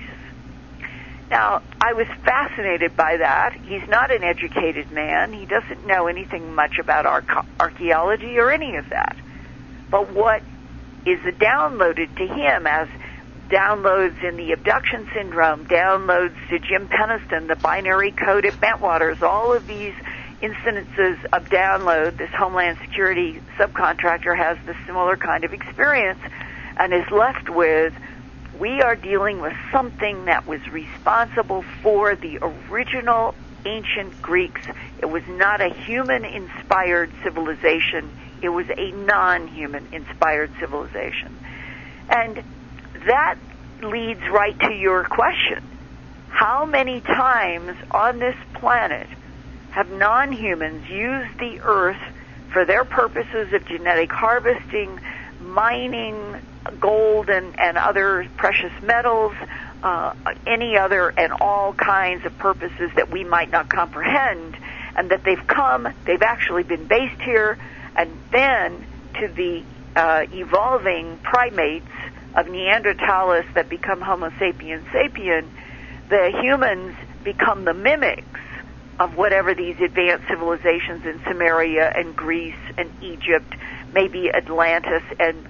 Now, I was fascinated by that. He's not an educated man. He doesn't know anything much about archaeology or any of that. But what is downloaded to him as downloads in the abduction syndrome, downloads to Jim Peniston, the binary code at Bentwaters, all of these incidences of download, this Homeland Security subcontractor has the similar kind of experience and is left with, we are dealing with something that was responsible for the original ancient Greeks. It was not a human-inspired civilization. It was a non-human inspired civilization. And that leads right to your question. How many times on this planet have non-humans used the earth for their purposes of genetic harvesting, mining gold and other precious metals, any other and all kinds of purposes that we might not comprehend, and that they've actually been based here, and then to the evolving primates of Neanderthals that become Homo sapiens sapien, the humans become the mimics of whatever these advanced civilizations in Sumeria and Greece and Egypt, maybe Atlantis and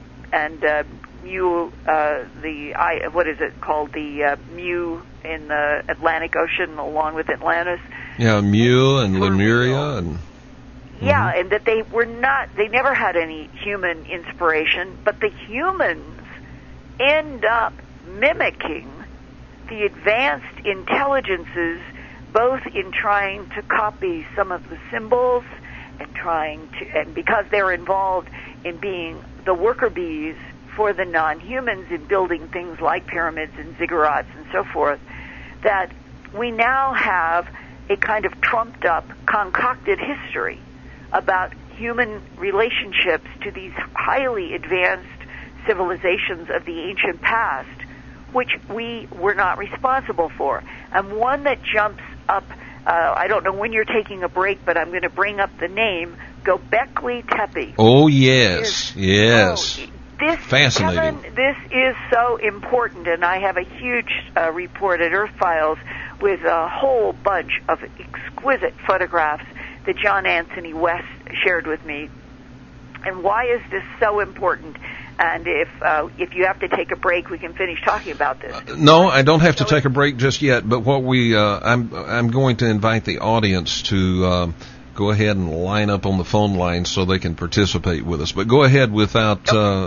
what is it called, the Mu in the Atlantic Ocean along with Atlantis. Yeah, Mu and Lemuria and yeah, and that they never had any human inspiration, but the humans end up mimicking the advanced intelligences, both in trying to copy some of the symbols and because they're involved in being the worker bees for the non-humans in building things like pyramids and ziggurats and so forth, that we now have a kind of trumped up, concocted history about human relationships to these highly advanced civilizations of the ancient past, which we were not responsible for. And one that jumps up, I don't know when you're taking a break, but I'm going to bring up the name, Göbekli Tepe. Oh, yes, yes. Fascinating. Kevin, this is so important, and I have a huge report at Earth Files with a whole bunch of exquisite photographs that John Anthony West shared with me. And why is this so important? And if you have to take a break, we can finish talking about this. No, I don't have to take a break just yet. But what I'm going to invite the audience to go ahead and line up on the phone line so they can participate with us. But go ahead about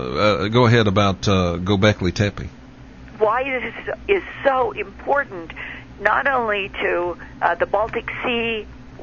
Göbekli Tepe. Why this is so important, not only to the Baltic Sea,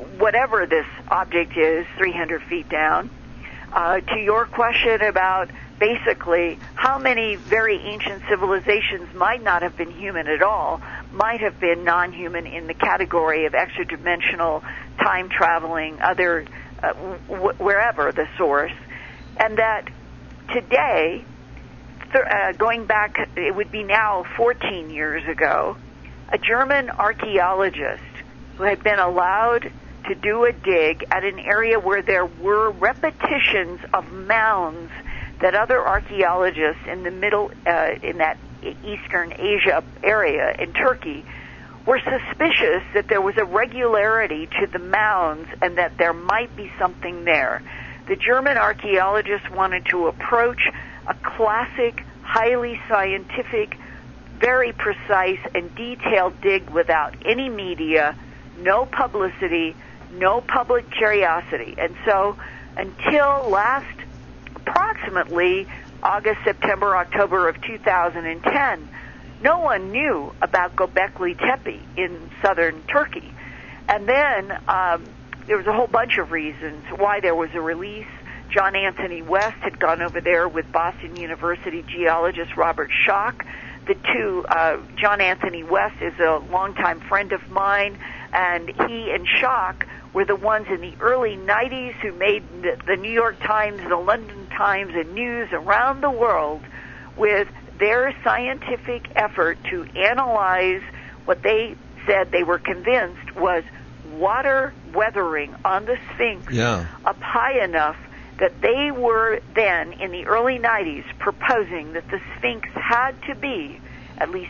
whatever this object is, 300 feet down. To your question about basically how many very ancient civilizations might not have been human at all, might have been non-human in the category of extra-dimensional, time-traveling, other, wherever the source, and that today, going back, it would be now 14 years ago, a German archaeologist who had been allowed to do a dig at an area where there were repetitions of mounds that other archaeologists in the middle, in that Eastern Asia area in Turkey, were suspicious that there was a regularity to the mounds and that there might be something there. The German archaeologists wanted to approach a classic, highly scientific, very precise and detailed dig without any media, no publicity, no public curiosity. And so until last approximately August, September, October of 2010, no one knew about Göbekli Tepe in southern Turkey. And then there was a whole bunch of reasons why there was a release. John Anthony West had gone over there with Boston University geologist Robert Schoch. The two, John Anthony West is a longtime friend of mine, and he and Schoch were the ones in the early 90s who made the New York Times, the London Times, and news around the world with their scientific effort to analyze what they said they were convinced was water weathering on the Sphinx up high enough that they were then, in the early 90s, proposing that the Sphinx had to be at least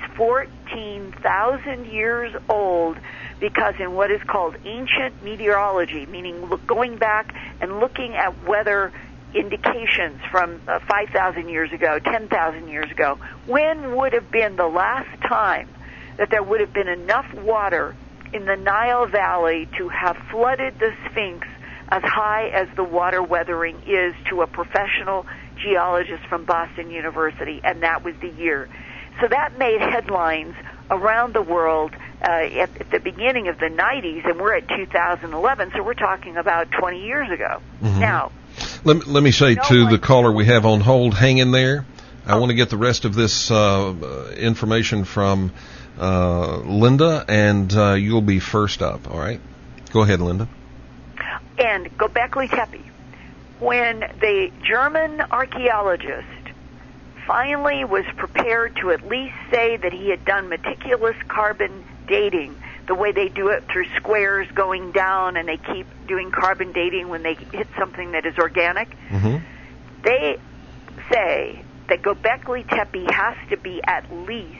14,000 years old, because in what is called ancient meteorology, meaning going back and looking at weather indications from 5,000 years ago, 10,000 years ago, when would have been the last time that there would have been enough water in the Nile Valley to have flooded the Sphinx as high as the water weathering is to a professional geologist from Boston University, and that was the year. So that made headlines around the world at the beginning of the 90s, and we're at 2011, so we're talking about 20 years ago. Mm-hmm. Now, let me say to the caller we have on hold, hang in there. I want to get the rest of this information from Linda, and you'll be first up, all right? Go ahead, Linda. And Göbekli Tepe, when the German archaeologist finally was prepared to at least say that he had done meticulous carbon dating, the way they do it through squares going down, and they keep doing carbon dating when they hit something that is organic, they say that Göbekli Tepe has to be at least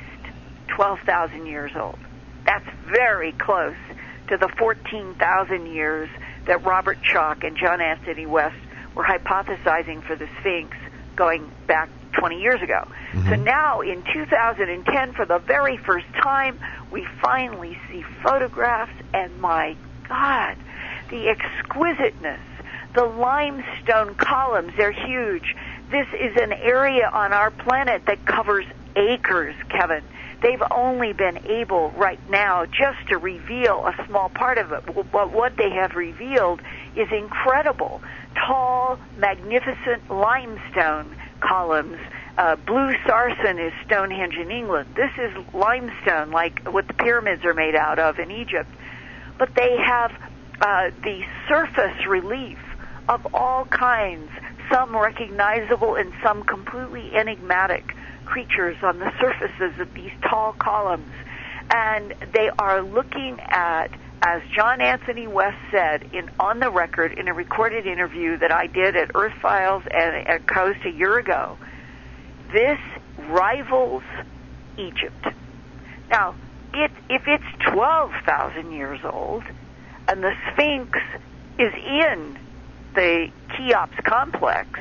12,000 years old. That's very close to the 14,000 years that Robert Schoch and John Anthony West were hypothesizing for the Sphinx going back 20 years ago. So now in 2010, for the very first time, we finally see photographs, and my God, the exquisiteness, the limestone columns, they're huge. This is an area on our planet that covers acres, Kevin. They've only been able right now just to reveal a small part of it. But what they have revealed is incredible. Tall, magnificent limestone columns. Blue sarsen is Stonehenge in England. This is limestone, like what the pyramids are made out of in Egypt. But they have the surface relief of all kinds, some recognizable and some completely enigmatic creatures on the surfaces of these tall columns. And they are looking at, as John Anthony West said on the record in a recorded interview that I did at Earth Files and at Coast a year ago, this rivals Egypt. Now, if it's 12,000 years old and the Sphinx is in the Cheops complex,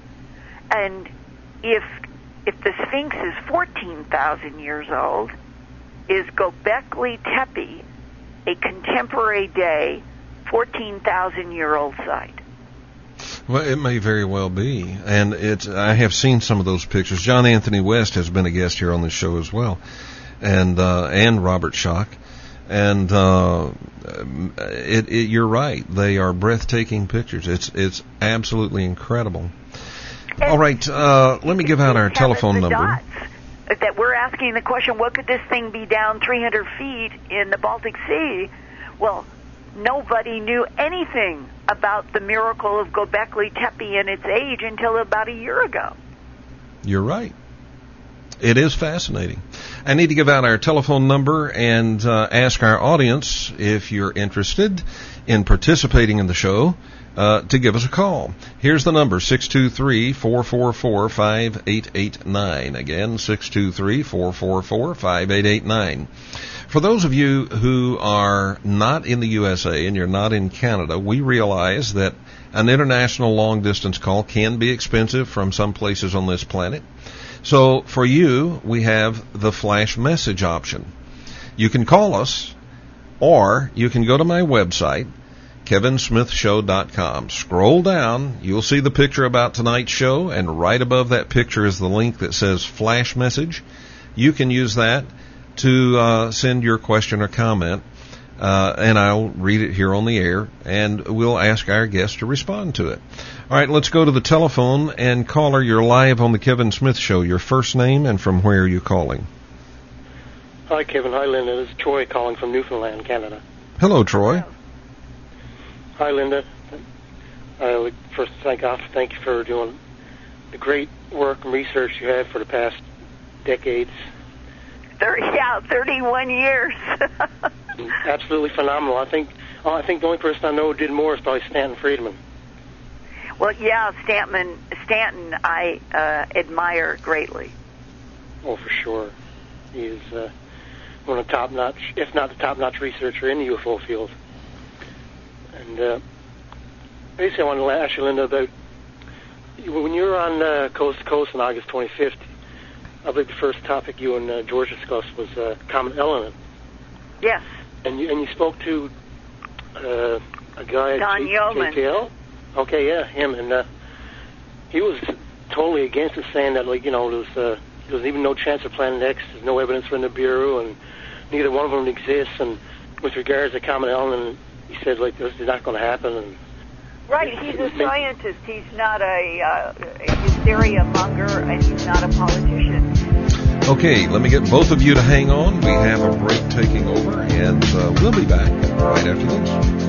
and if the Sphinx is 14,000 years old, is Göbekli Tepe a contemporary day 14,000-year-old site? Well, it may very well be, and I have seen some of those pictures. John Anthony West has been a guest here on the show as well, and Robert Schoch, And you're right. They are breathtaking pictures. It's absolutely incredible. All right, let me give out our telephone number. That we're asking the question, what could this thing be down 300 feet in the Baltic Sea? Well, nobody knew anything about the miracle of Göbekli Tepe and its age until about a year ago. You're right. It is fascinating. I need to give out our telephone number and ask our audience, if you're interested in participating in the show, to give us a call. Here's the number, 623-444-5889. Again, 623-444-5889. For those of you who are not in the USA and you're not in Canada, we realize that an international long-distance call can be expensive from some places on this planet. So for you, we have the flash message option. You can call us, or you can go to my website, kevinsmithshow.com. Scroll down, you'll see the picture about tonight's show, and right above that picture is the link that says flash message. You can use that to send your question or comment, and I'll read it here on the air, and we'll ask our guest to respond to it. All right, let's go to the telephone, and caller, you're live on the Kevin Smith Show. Your first name and from where are you calling? Hi, Kevin. Hi, Linda. This is Troy calling from Newfoundland, Canada. Hello, Troy. Hi, Linda. I would first thank you for doing the great work and research you have for the past decades. 31 years. Absolutely phenomenal. I think the only person I know who did more is probably Stanton Friedman. Well, yeah, Stanton I admire greatly. Oh, for sure. He is one of the top-notch, if not the top-notch researcher in the UFO field. And basically I wanted to ask you, Linda, about when you were on Coast to Coast on August 25th, I believe the first topic you and George discussed was comet element. Yes. And you spoke to a guy Don at Yeoman. JPL? Okay, yeah, him. And he was totally against it, saying that, there's even no chance of Planet X, there's no evidence for Nibiru, and neither one of them exists. And with regards to comet element, he said, this is not going to happen. And right, he's a scientist. He's not a hysteria monger, and he's not a politician. Okay, let me get both of you to hang on. We have a break taking over, and we'll be back right after this.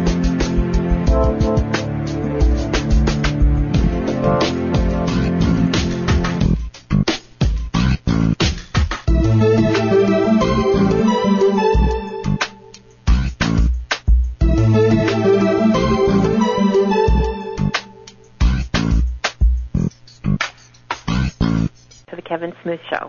To the Kevin Smith Show.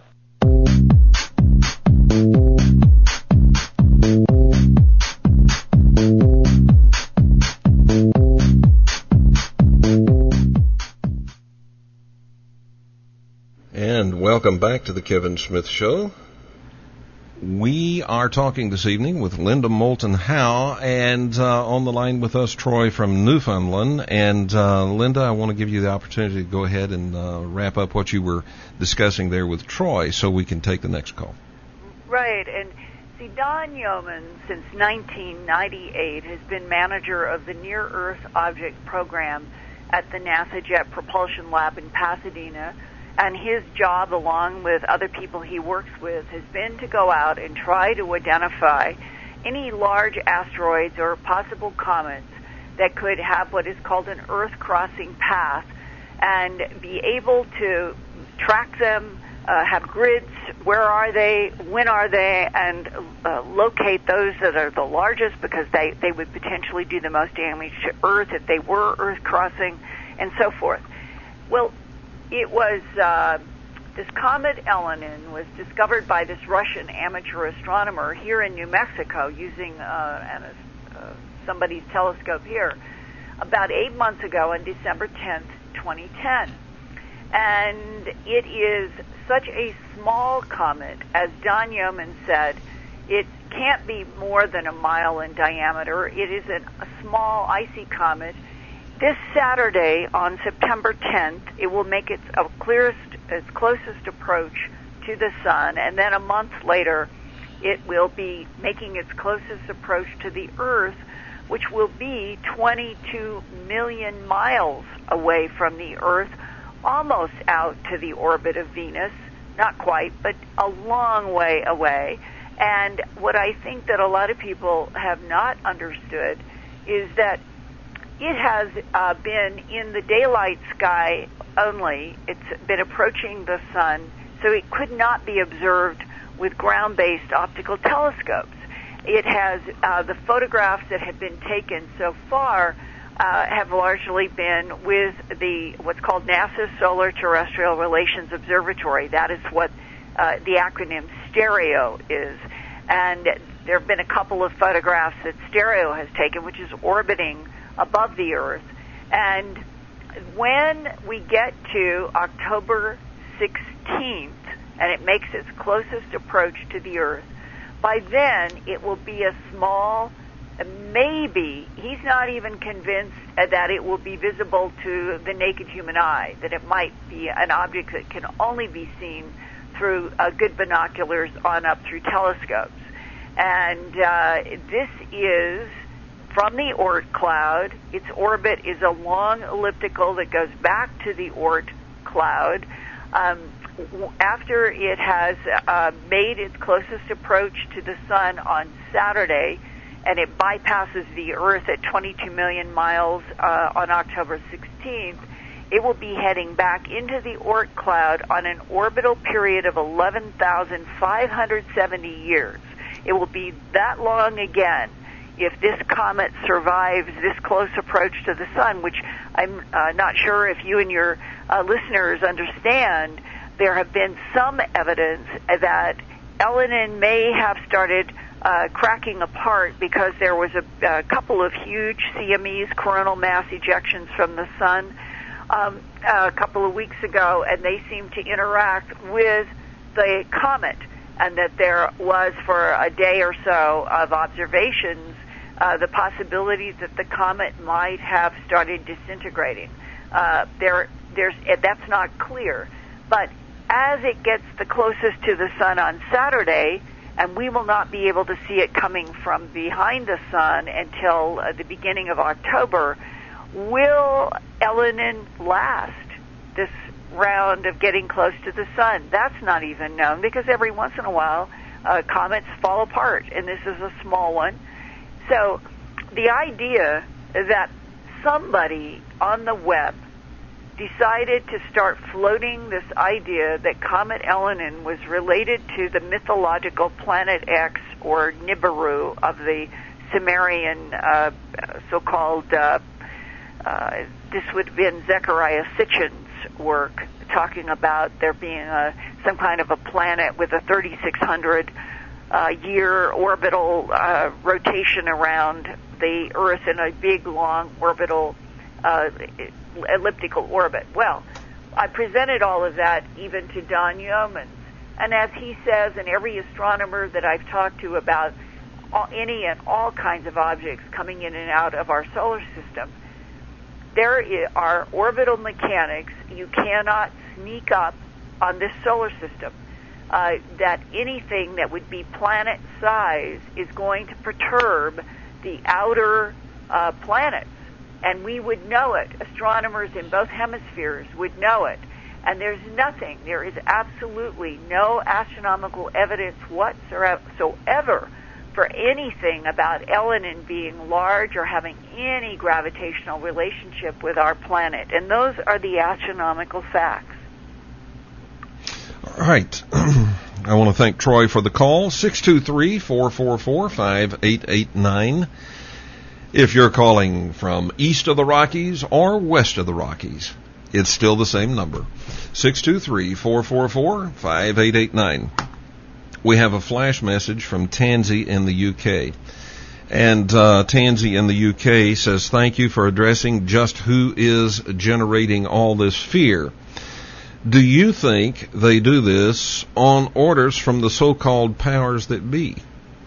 And welcome back to the Kevin Smith Show. We are talking this evening with Linda Moulton Howe, and on the line with us, Troy from Newfoundland. And Linda, I want to give you the opportunity to go ahead and wrap up what you were discussing there with Troy so we can take the next call. Right, and see, Don Yeoman, since 1998, has been manager of the Near-Earth Object Program at the NASA Jet Propulsion Lab in Pasadena. And his job, along with other people he works with, has been to go out and try to identify any large asteroids or possible comets that could have what is called an Earth-crossing path and be able to track them, have grids, where are they, when are they, and locate those that are the largest because they would potentially do the most damage to Earth if they were Earth-crossing, and so forth. Well, it was, this comet Elenin was discovered by this Russian amateur astronomer here in New Mexico using somebody's telescope here about 8 months ago on December 10th, 2010. And it is such a small comet, as Don Yeoman said, it can't be more than a mile in diameter. It is a small icy comet. This Saturday, on September 10th, it will make its closest approach to the sun, and then a month later, it will be making its closest approach to the Earth, which will be 22 million miles away from the Earth, almost out to the orbit of Venus. Not quite, but a long way away. And what I think that a lot of people have not understood is that it has been in the daylight sky only. It's been approaching the sun, so it could not be observed with ground-based optical telescopes. It has, the photographs that have been taken so far have largely been with what's called NASA's Solar Terrestrial Relations Observatory. That is what the acronym STEREO is. And there have been a couple of photographs that STEREO has taken, which is orbiting above the Earth. And when we get to October 16th, and it makes its closest approach to the Earth, by then it will be a small, maybe, he's not even convinced that it will be visible to the naked human eye, that it might be an object that can only be seen through good binoculars on up through telescopes. And this is from the Oort cloud. Its orbit is a long elliptical that goes back to the Oort cloud. After it has made its closest approach to the sun on Saturday, and it bypasses the Earth at 22 million miles on October 16th, it will be heading back into the Oort cloud on an orbital period of 11,570 years. It will be that long again if this comet survives this close approach to the sun, which I'm not sure if you and your listeners understand. There have been some evidence that Elenin may have started cracking apart because there was a couple of huge CMEs, coronal mass ejections from the sun, a couple of weeks ago, and they seemed to interact with the comet, and that there was, for a day or so of observations, the possibility that the comet might have started disintegrating. That's not clear, but as it gets the closest to the sun on Saturday, and we will not be able to see it coming from behind the sun until the beginning of October, will Elenin last this round of getting close to the sun? That's not even known, because every once in a while comets fall apart, and this is a small one. So the idea that somebody on the web decided to start floating this idea that Comet Elenin was related to the mythological planet X, or Nibiru, of the Sumerian so-called, this would have been Zecharia Sitchin's work, talking about there being some kind of a planet with a 3,600 year orbital rotation around the Earth in a big, long orbital elliptical orbit. Well, I presented all of that even to Don Yeomans, and as he says, and every astronomer that I've talked to about any and all kinds of objects coming in and out of our solar system, there are orbital mechanics you cannot sneak up on this solar system. That anything that would be planet size is going to perturb the outer planets. And we would know it. Astronomers in both hemispheres would know it. And there is absolutely no astronomical evidence whatsoever for anything about Elenin being large or having any gravitational relationship with our planet. And those are the astronomical facts. All right. I want to thank Troy for the call, 623-444-5889. If you're calling from east of the Rockies or west of the Rockies, it's still the same number, 623-444-5889. We have a flash message from Tansy in the UK. And Tansy in the UK says, thank you for addressing just who is generating all this fear. Do you think they do this on orders from the so-called powers that be?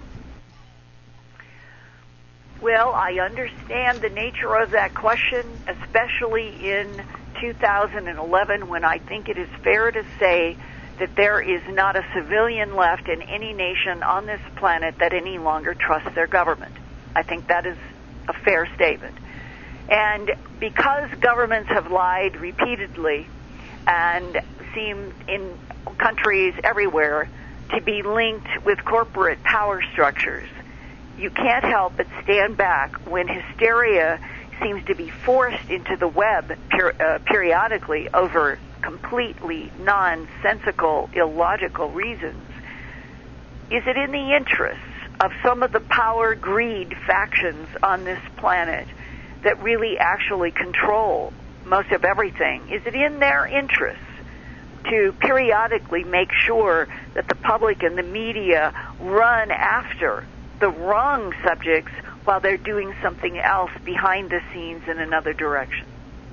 Well, I understand the nature of that question, especially in 2011, when I think it is fair to say that there is not a civilian left in any nation on this planet that any longer trusts their government. I think that is a fair statement. And because governments have lied repeatedly and seem in countries everywhere to be linked with corporate power structures, you can't help but stand back when hysteria seems to be forced into the web periodically over completely nonsensical, illogical reasons. Is it in the interests of some of the power greed factions on this planet that really actually control most of everything? Is it in their interests to periodically make sure that the public and the media run after the wrong subjects while they're doing something else behind the scenes in another direction?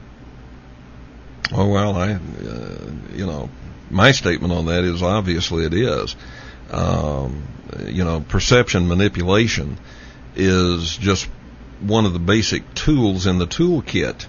Oh, well, my statement on that is obviously it is. Perception manipulation is just one of the basic tools in the toolkit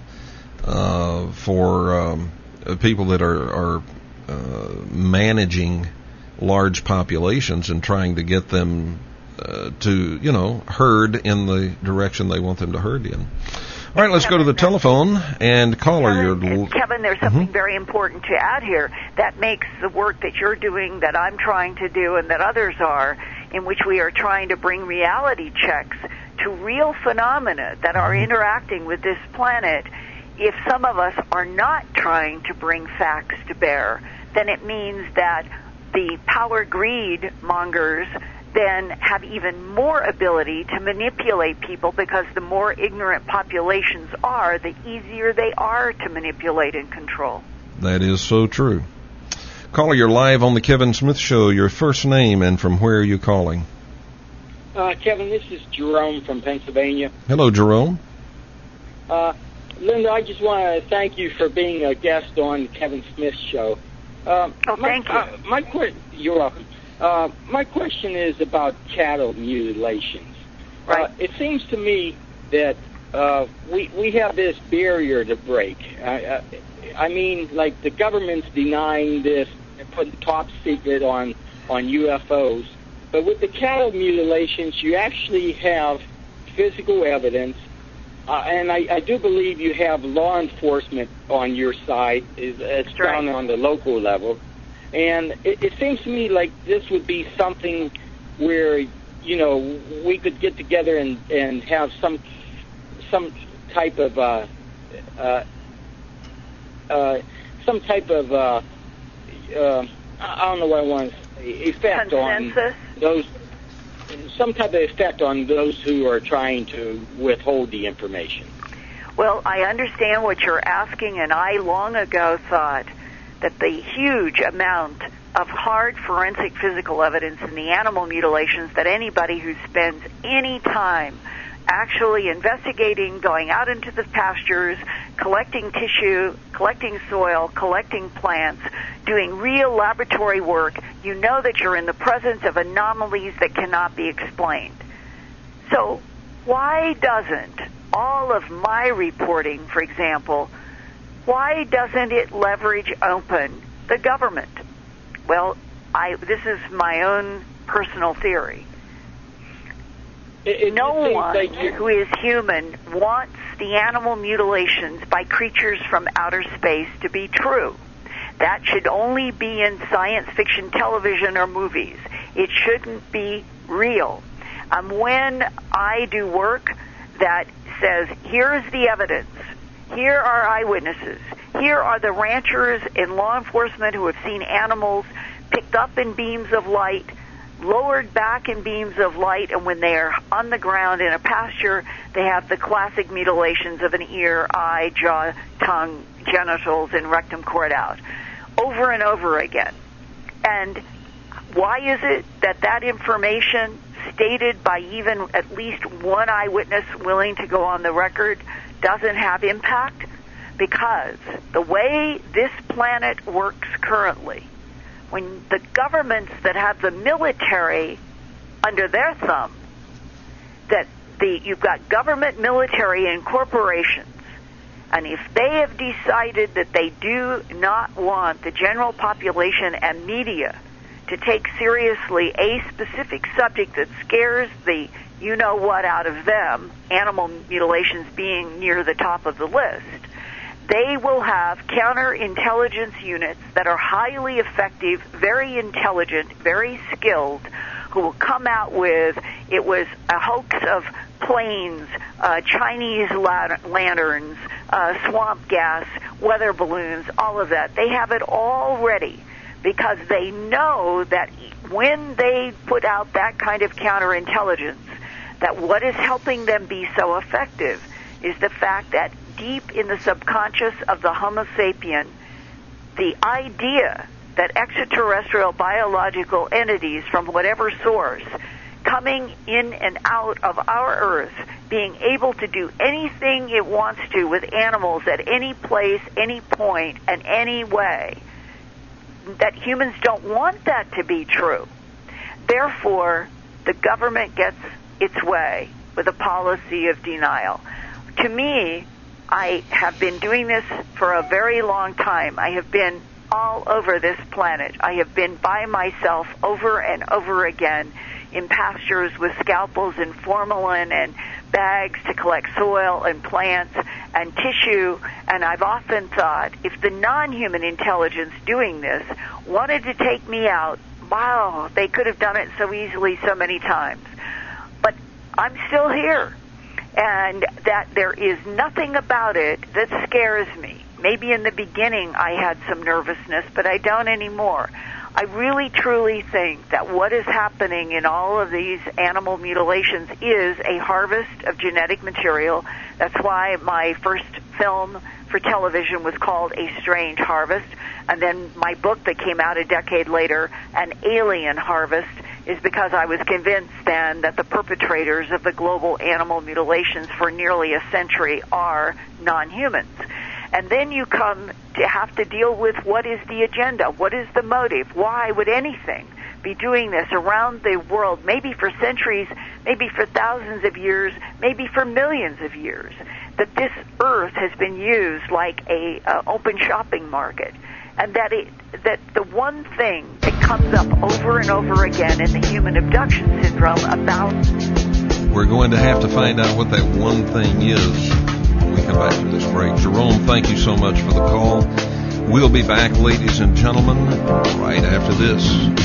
for people that are managing large populations and trying to get them to herd in the direction they want them to herd in. All right, let's go to the telephone and caller. Kevin, there's something very important to add here that makes the work that you're doing, that I'm trying to do, and that others are, in which we are trying to bring reality checks to real phenomena that are interacting with this planet. If some of us are not trying to bring facts to bear, then it means that the power greed mongers then have even more ability to manipulate people, because the more ignorant populations are, the easier they are to manipulate and control. That is so true. Caller, you're live on the Kevin Smith Show. Your first name and from where are you calling? Kevin, this is Jerome from Pennsylvania. Hello, Jerome. Linda, I just want to thank you for being a guest on the Kevin Smith Show. Thank you. You're welcome. My question is about cattle mutilations. Right. It seems to me that we have this barrier to break. I mean, like the government's denying this and putting top secret on UFOs. But with the cattle mutilations, you actually have physical evidence. And I do believe you have law enforcement on your side. It's down on the local level. And it seems to me like this would be something where, we could get together and have some type of I don't know what I want to say, effect Consensus? On those, some type of effect on those who are trying to withhold the information. Well, I understand what you're asking, and I long ago thought that the huge amount of hard forensic physical evidence in the animal mutilations, that anybody who spends any time actually investigating, going out into the pastures, collecting tissue, collecting soil, collecting plants, doing real laboratory work, you know that you're in the presence of anomalies that cannot be explained. So why doesn't all of my reporting, for example, why doesn't it leverage open the government? Well, this is my own personal theory. No one who is human wants the animal mutilations by creatures from outer space to be true. That should only be in science fiction television or movies. It shouldn't be real. When I do work that says, here's the evidence, here are eyewitnesses, here are the ranchers and law enforcement who have seen animals picked up in beams of light, lowered back in beams of light, and when they are on the ground in a pasture, they have the classic mutilations of an ear, eye, jaw, tongue, genitals, and rectum cord out, over and over again. And why is it that information stated by even at least one eyewitness willing to go on the record doesn't have impact? Because the way this planet works currently, when the governments that have the military under their thumb, you've got government, military, and corporations, And if they have decided that they do not want the general population and media to take seriously a specific subject that scares the you-know-what out of them, animal mutilations being near the top of the list, they will have counterintelligence units that are highly effective, very intelligent, very skilled, who will come out with, it was a hoax of planes, Chinese lanterns, swamp gas, weather balloons, all of that. They have it all ready because they know that when they put out that kind of counterintelligence, that what is helping them be so effective is the fact that deep in the subconscious of the Homo sapien, the idea that extraterrestrial biological entities from whatever source coming in and out of our Earth, being able to do anything it wants to with animals at any place, any point, and any way, that humans don't want that to be true. Therefore, the government gets its way with a policy of denial. To me, I have been doing this for a very long time. I have been all over this planet. I have been by myself over and over again in pastures with scalpels and formalin and bags to collect soil and plants and tissue, and I've often thought, if the non-human intelligence doing this wanted to take me out, wow, they could have done it so easily so many times. But I'm still here, and that there is nothing about it that scares me. Maybe in the beginning I had some nervousness, but I don't anymore. I really truly think that what is happening in all of these animal mutilations is a harvest of genetic material. That's why my first film for television was called A Strange Harvest, and then my book that came out a decade later, An Alien Harvest, is because I was convinced then that the perpetrators of the global animal mutilations for nearly a century are non-humans. And then you come to have to deal with what is the agenda, what is the motive, why would anything be doing this around the world, maybe for centuries, maybe for thousands of years, maybe for millions of years, that this earth has been used like a open shopping market, and that the one thing that comes up over and over again in the human abduction syndrome about... We're going to have to find out what that one thing is. We come back to this break. Jerome, thank you so much for the call. We'll be back, ladies and gentlemen, right after this.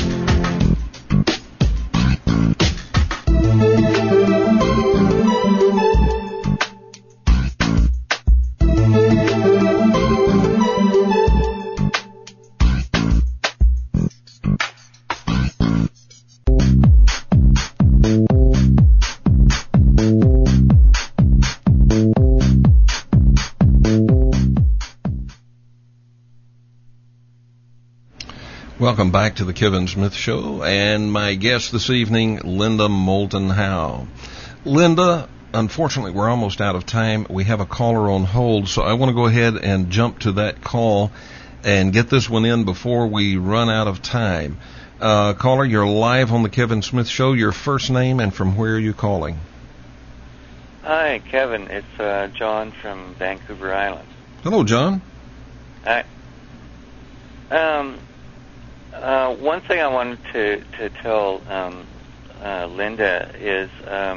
Welcome back to the Kevin Smith Show, and my guest this evening, Linda Moulton Howe. Linda, unfortunately, we're almost out of time. We have a caller on hold, so I want to go ahead and jump to that call and get this one in before we run out of time. Caller, you're live on the Kevin Smith Show. Your first name and from where are you calling? Hi, Kevin. It's John from Vancouver Island. Hello, John. Hi. One thing I wanted to tell Linda is,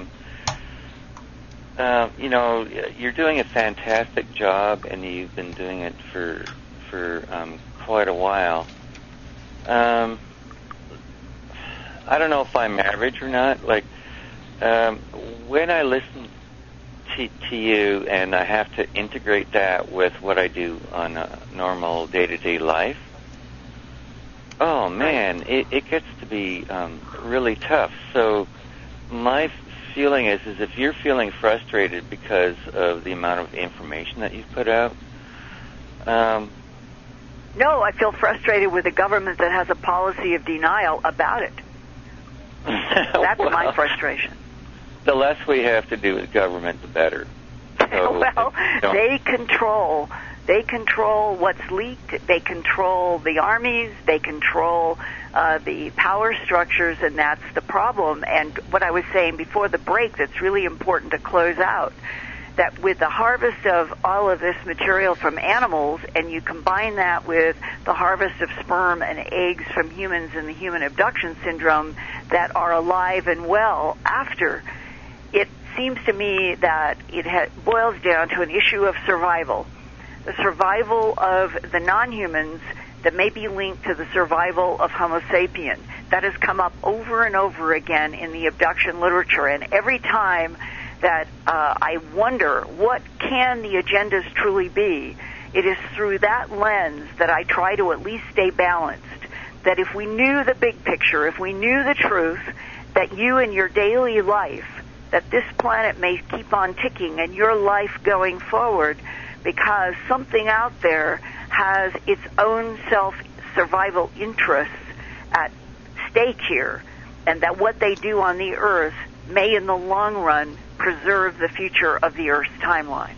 you're doing a fantastic job, and you've been doing it for quite a while. I don't know if I'm average or not. Like, when I listen to you, and I have to integrate that with what I do on a normal day-to-day life, oh man, it gets to be really tough. So my feeling is if you're feeling frustrated because of the amount of information that you've put out. No, I feel frustrated with a government that has a policy of denial about it. That's well, my frustration. The less we have to do with government, the better. So well, they control what's leaked. They control the armies. They control the power structures, and that's the problem. And what I was saying before the break that's really important to close out, that with the harvest of all of this material from animals, and you combine that with the harvest of sperm and eggs from humans in the human abduction syndrome that are alive and well after, it seems to me that it boils down to an issue of survival. The survival of the non-humans that may be linked to the survival of Homo sapien. That has come up over and over again in the abduction literature, and every time that I wonder what can the agendas truly be, it is through that lens that I try to at least stay balanced. That if we knew the big picture, if we knew the truth, that you in your daily life, that this planet may keep on ticking and your life going forward, because something out there has its own self-survival interests at stake here, and that what they do on the Earth may in the long run preserve the future of the Earth's timeline.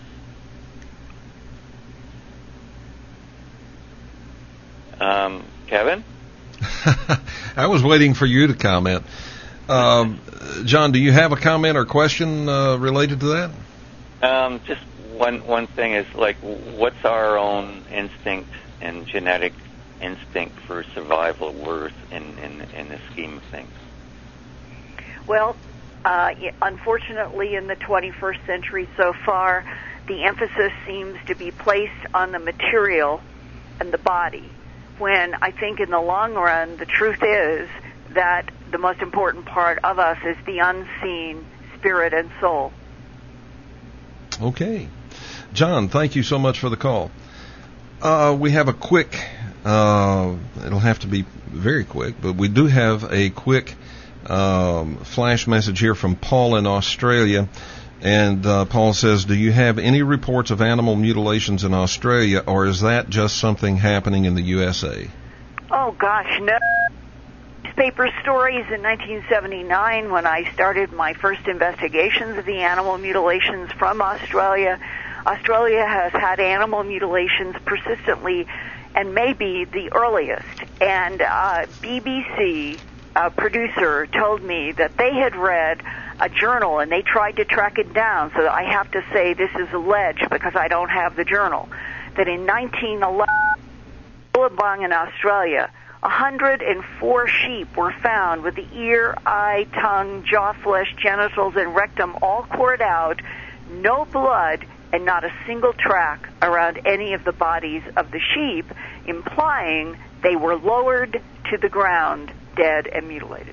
Kevin? I was waiting for you to comment. John, do you have a comment or question related to that? Just one thing is, like, what's our own instinct and genetic instinct for survival worth in the scheme of things? Well, unfortunately, in the 21st century so far, the emphasis seems to be placed on the material and the body, when I think in the long run, the truth is that the most important part of us is the unseen spirit and soul. Okay. John, thank you so much for the call. We have a quick, it'll have to be very quick, but we do have a quick flash message here from Paul in Australia. And Paul says, do you have any reports of animal mutilations in Australia, or is that just something happening in the USA? Oh, gosh, no. Newspaper stories in 1979 when I started my first investigations of the animal mutilations from Australia. Australia has had animal mutilations persistently and maybe the earliest. And BBC producer told me that they had read a journal and they tried to track it down. So I have to say this is alleged because I don't have the journal. That in 1911, Billabong in Australia, 104 sheep were found with the ear, eye, tongue, jaw flesh, genitals, and rectum all cored out, no blood, and not a single track around any of the bodies of the sheep, implying they were lowered to the ground, dead and mutilated.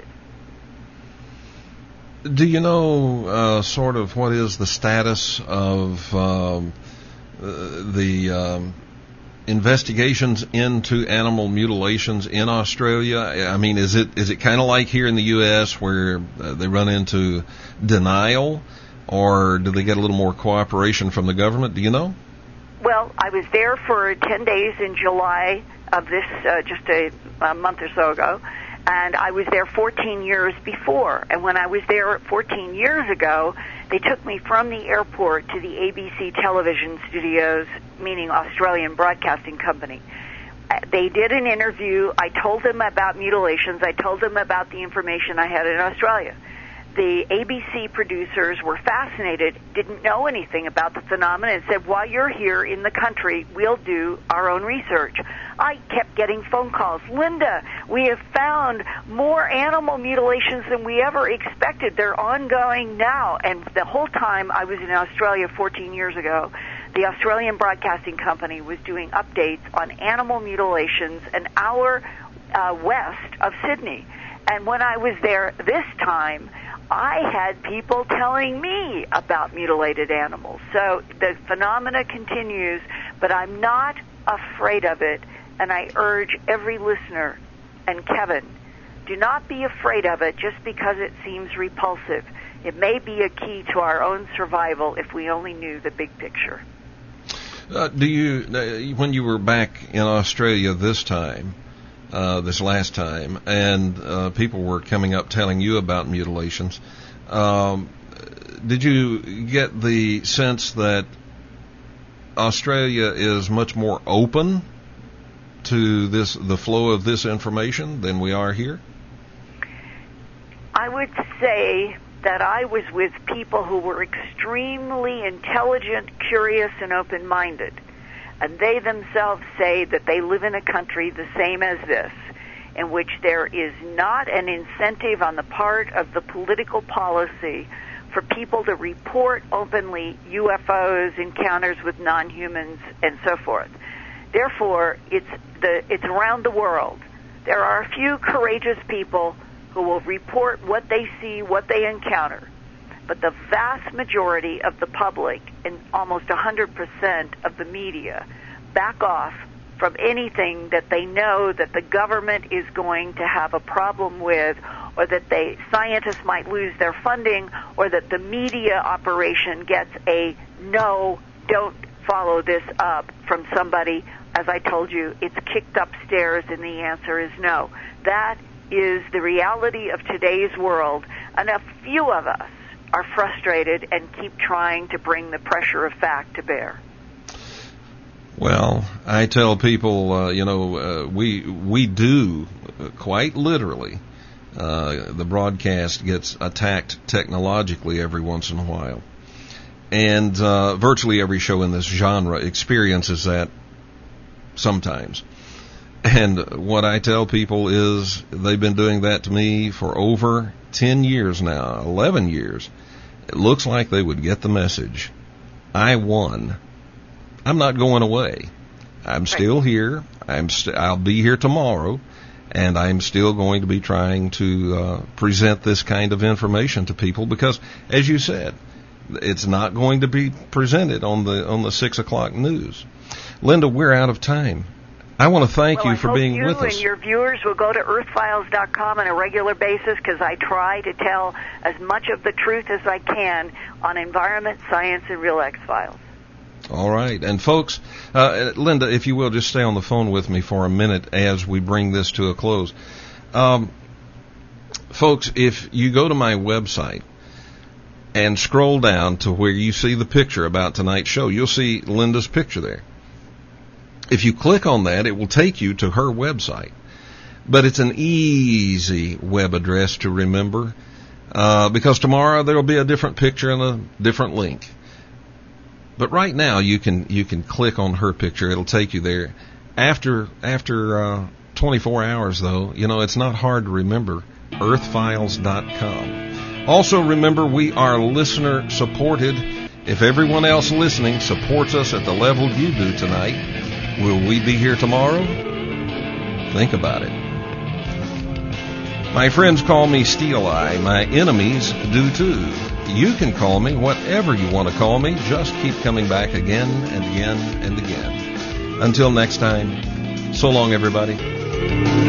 Do you know sort of what is the status of the investigations into animal mutilations in Australia? I mean, is it kind of like here in the U.S. where they run into denial, or do they get a little more cooperation from the government? Do you know? Well, I was there for 10 days in July of this, just a month or so ago, and I was there 14 years before. And when I was there 14 years ago, they took me from the airport to the ABC television studios, meaning Australian Broadcasting Company. They did an interview. I told them about mutilations. I told them about the information I had in Australia. The ABC producers were fascinated, didn't know anything about the phenomenon, and said, while you're here in the country, we'll do our own research. I kept getting phone calls. Linda, we have found more animal mutilations than we ever expected. They're ongoing now. And the whole time I was in Australia 14 years ago, the Australian Broadcasting Company was doing updates on animal mutilations an hour west of Sydney. And when I was there this time, I had people telling me about mutilated animals. So the phenomena continues, but I'm not afraid of it, and I urge every listener, and Kevin, do not be afraid of it just because it seems repulsive. It may be a key to our own survival if we only knew the big picture. Do you, when you were back in Australia this time, this last time, and people were coming up telling you about mutilations, did you get the sense that Australia is much more open to the flow of this information than we are here? I would say that I was with people who were extremely intelligent, curious, and open-minded. And they themselves say that they live in a country the same as this, in which there is not an incentive on the part of the political policy for people to report openly UFOs, encounters with non-humans, and so forth. Therefore, it's around the world. There are a few courageous people who will report what they see, what they encounter. But the vast majority of the public, and almost 100% of the media, back off from anything that they know that the government is going to have a problem with, or that scientists might lose their funding, or that the media operation gets a no, don't follow this up from somebody. As I told you, it's kicked upstairs, and the answer is no. That is the reality of today's world, and a few of us are frustrated and keep trying to bring the pressure of fact to bear. Well, I tell people, we do quite literally. The broadcast gets attacked technologically every once in a while, and virtually every show in this genre experiences that sometimes. And what I tell people is they've been doing that to me for over 10 years now, 11 years. It looks like they would get the message. I won. I'm not going away. I'm still here. I'll be here tomorrow, and I'm still going to be trying to present this kind of information to people because, as you said, it's not going to be presented on the 6 o'clock news. Linda, we're out of time. I want to thank you for being with us. You and your viewers will go to earthfiles.com on a regular basis because I try to tell as much of the truth as I can on environment, science, and real X-Files. All right. And folks, Linda, if you will, just stay on the phone with me for a minute as we bring this to a close. Folks, if you go to my website and scroll down to where you see the picture about tonight's show, you'll see Linda's picture there. If you click on that, it will take you to her website. But it's an easy web address to remember because tomorrow there will be a different picture and a different link. But right now you can click on her picture. It'll take you there. After 24 hours, though, it's not hard to remember. Earthfiles.com. Also remember, we are listener supported. If everyone else listening supports us at the level you do tonight, will we be here tomorrow? Think about it. My friends call me Steel Eye. My enemies do too. You can call me whatever you want to call me. Just keep coming back again and again and again. Until next time, so long, everybody.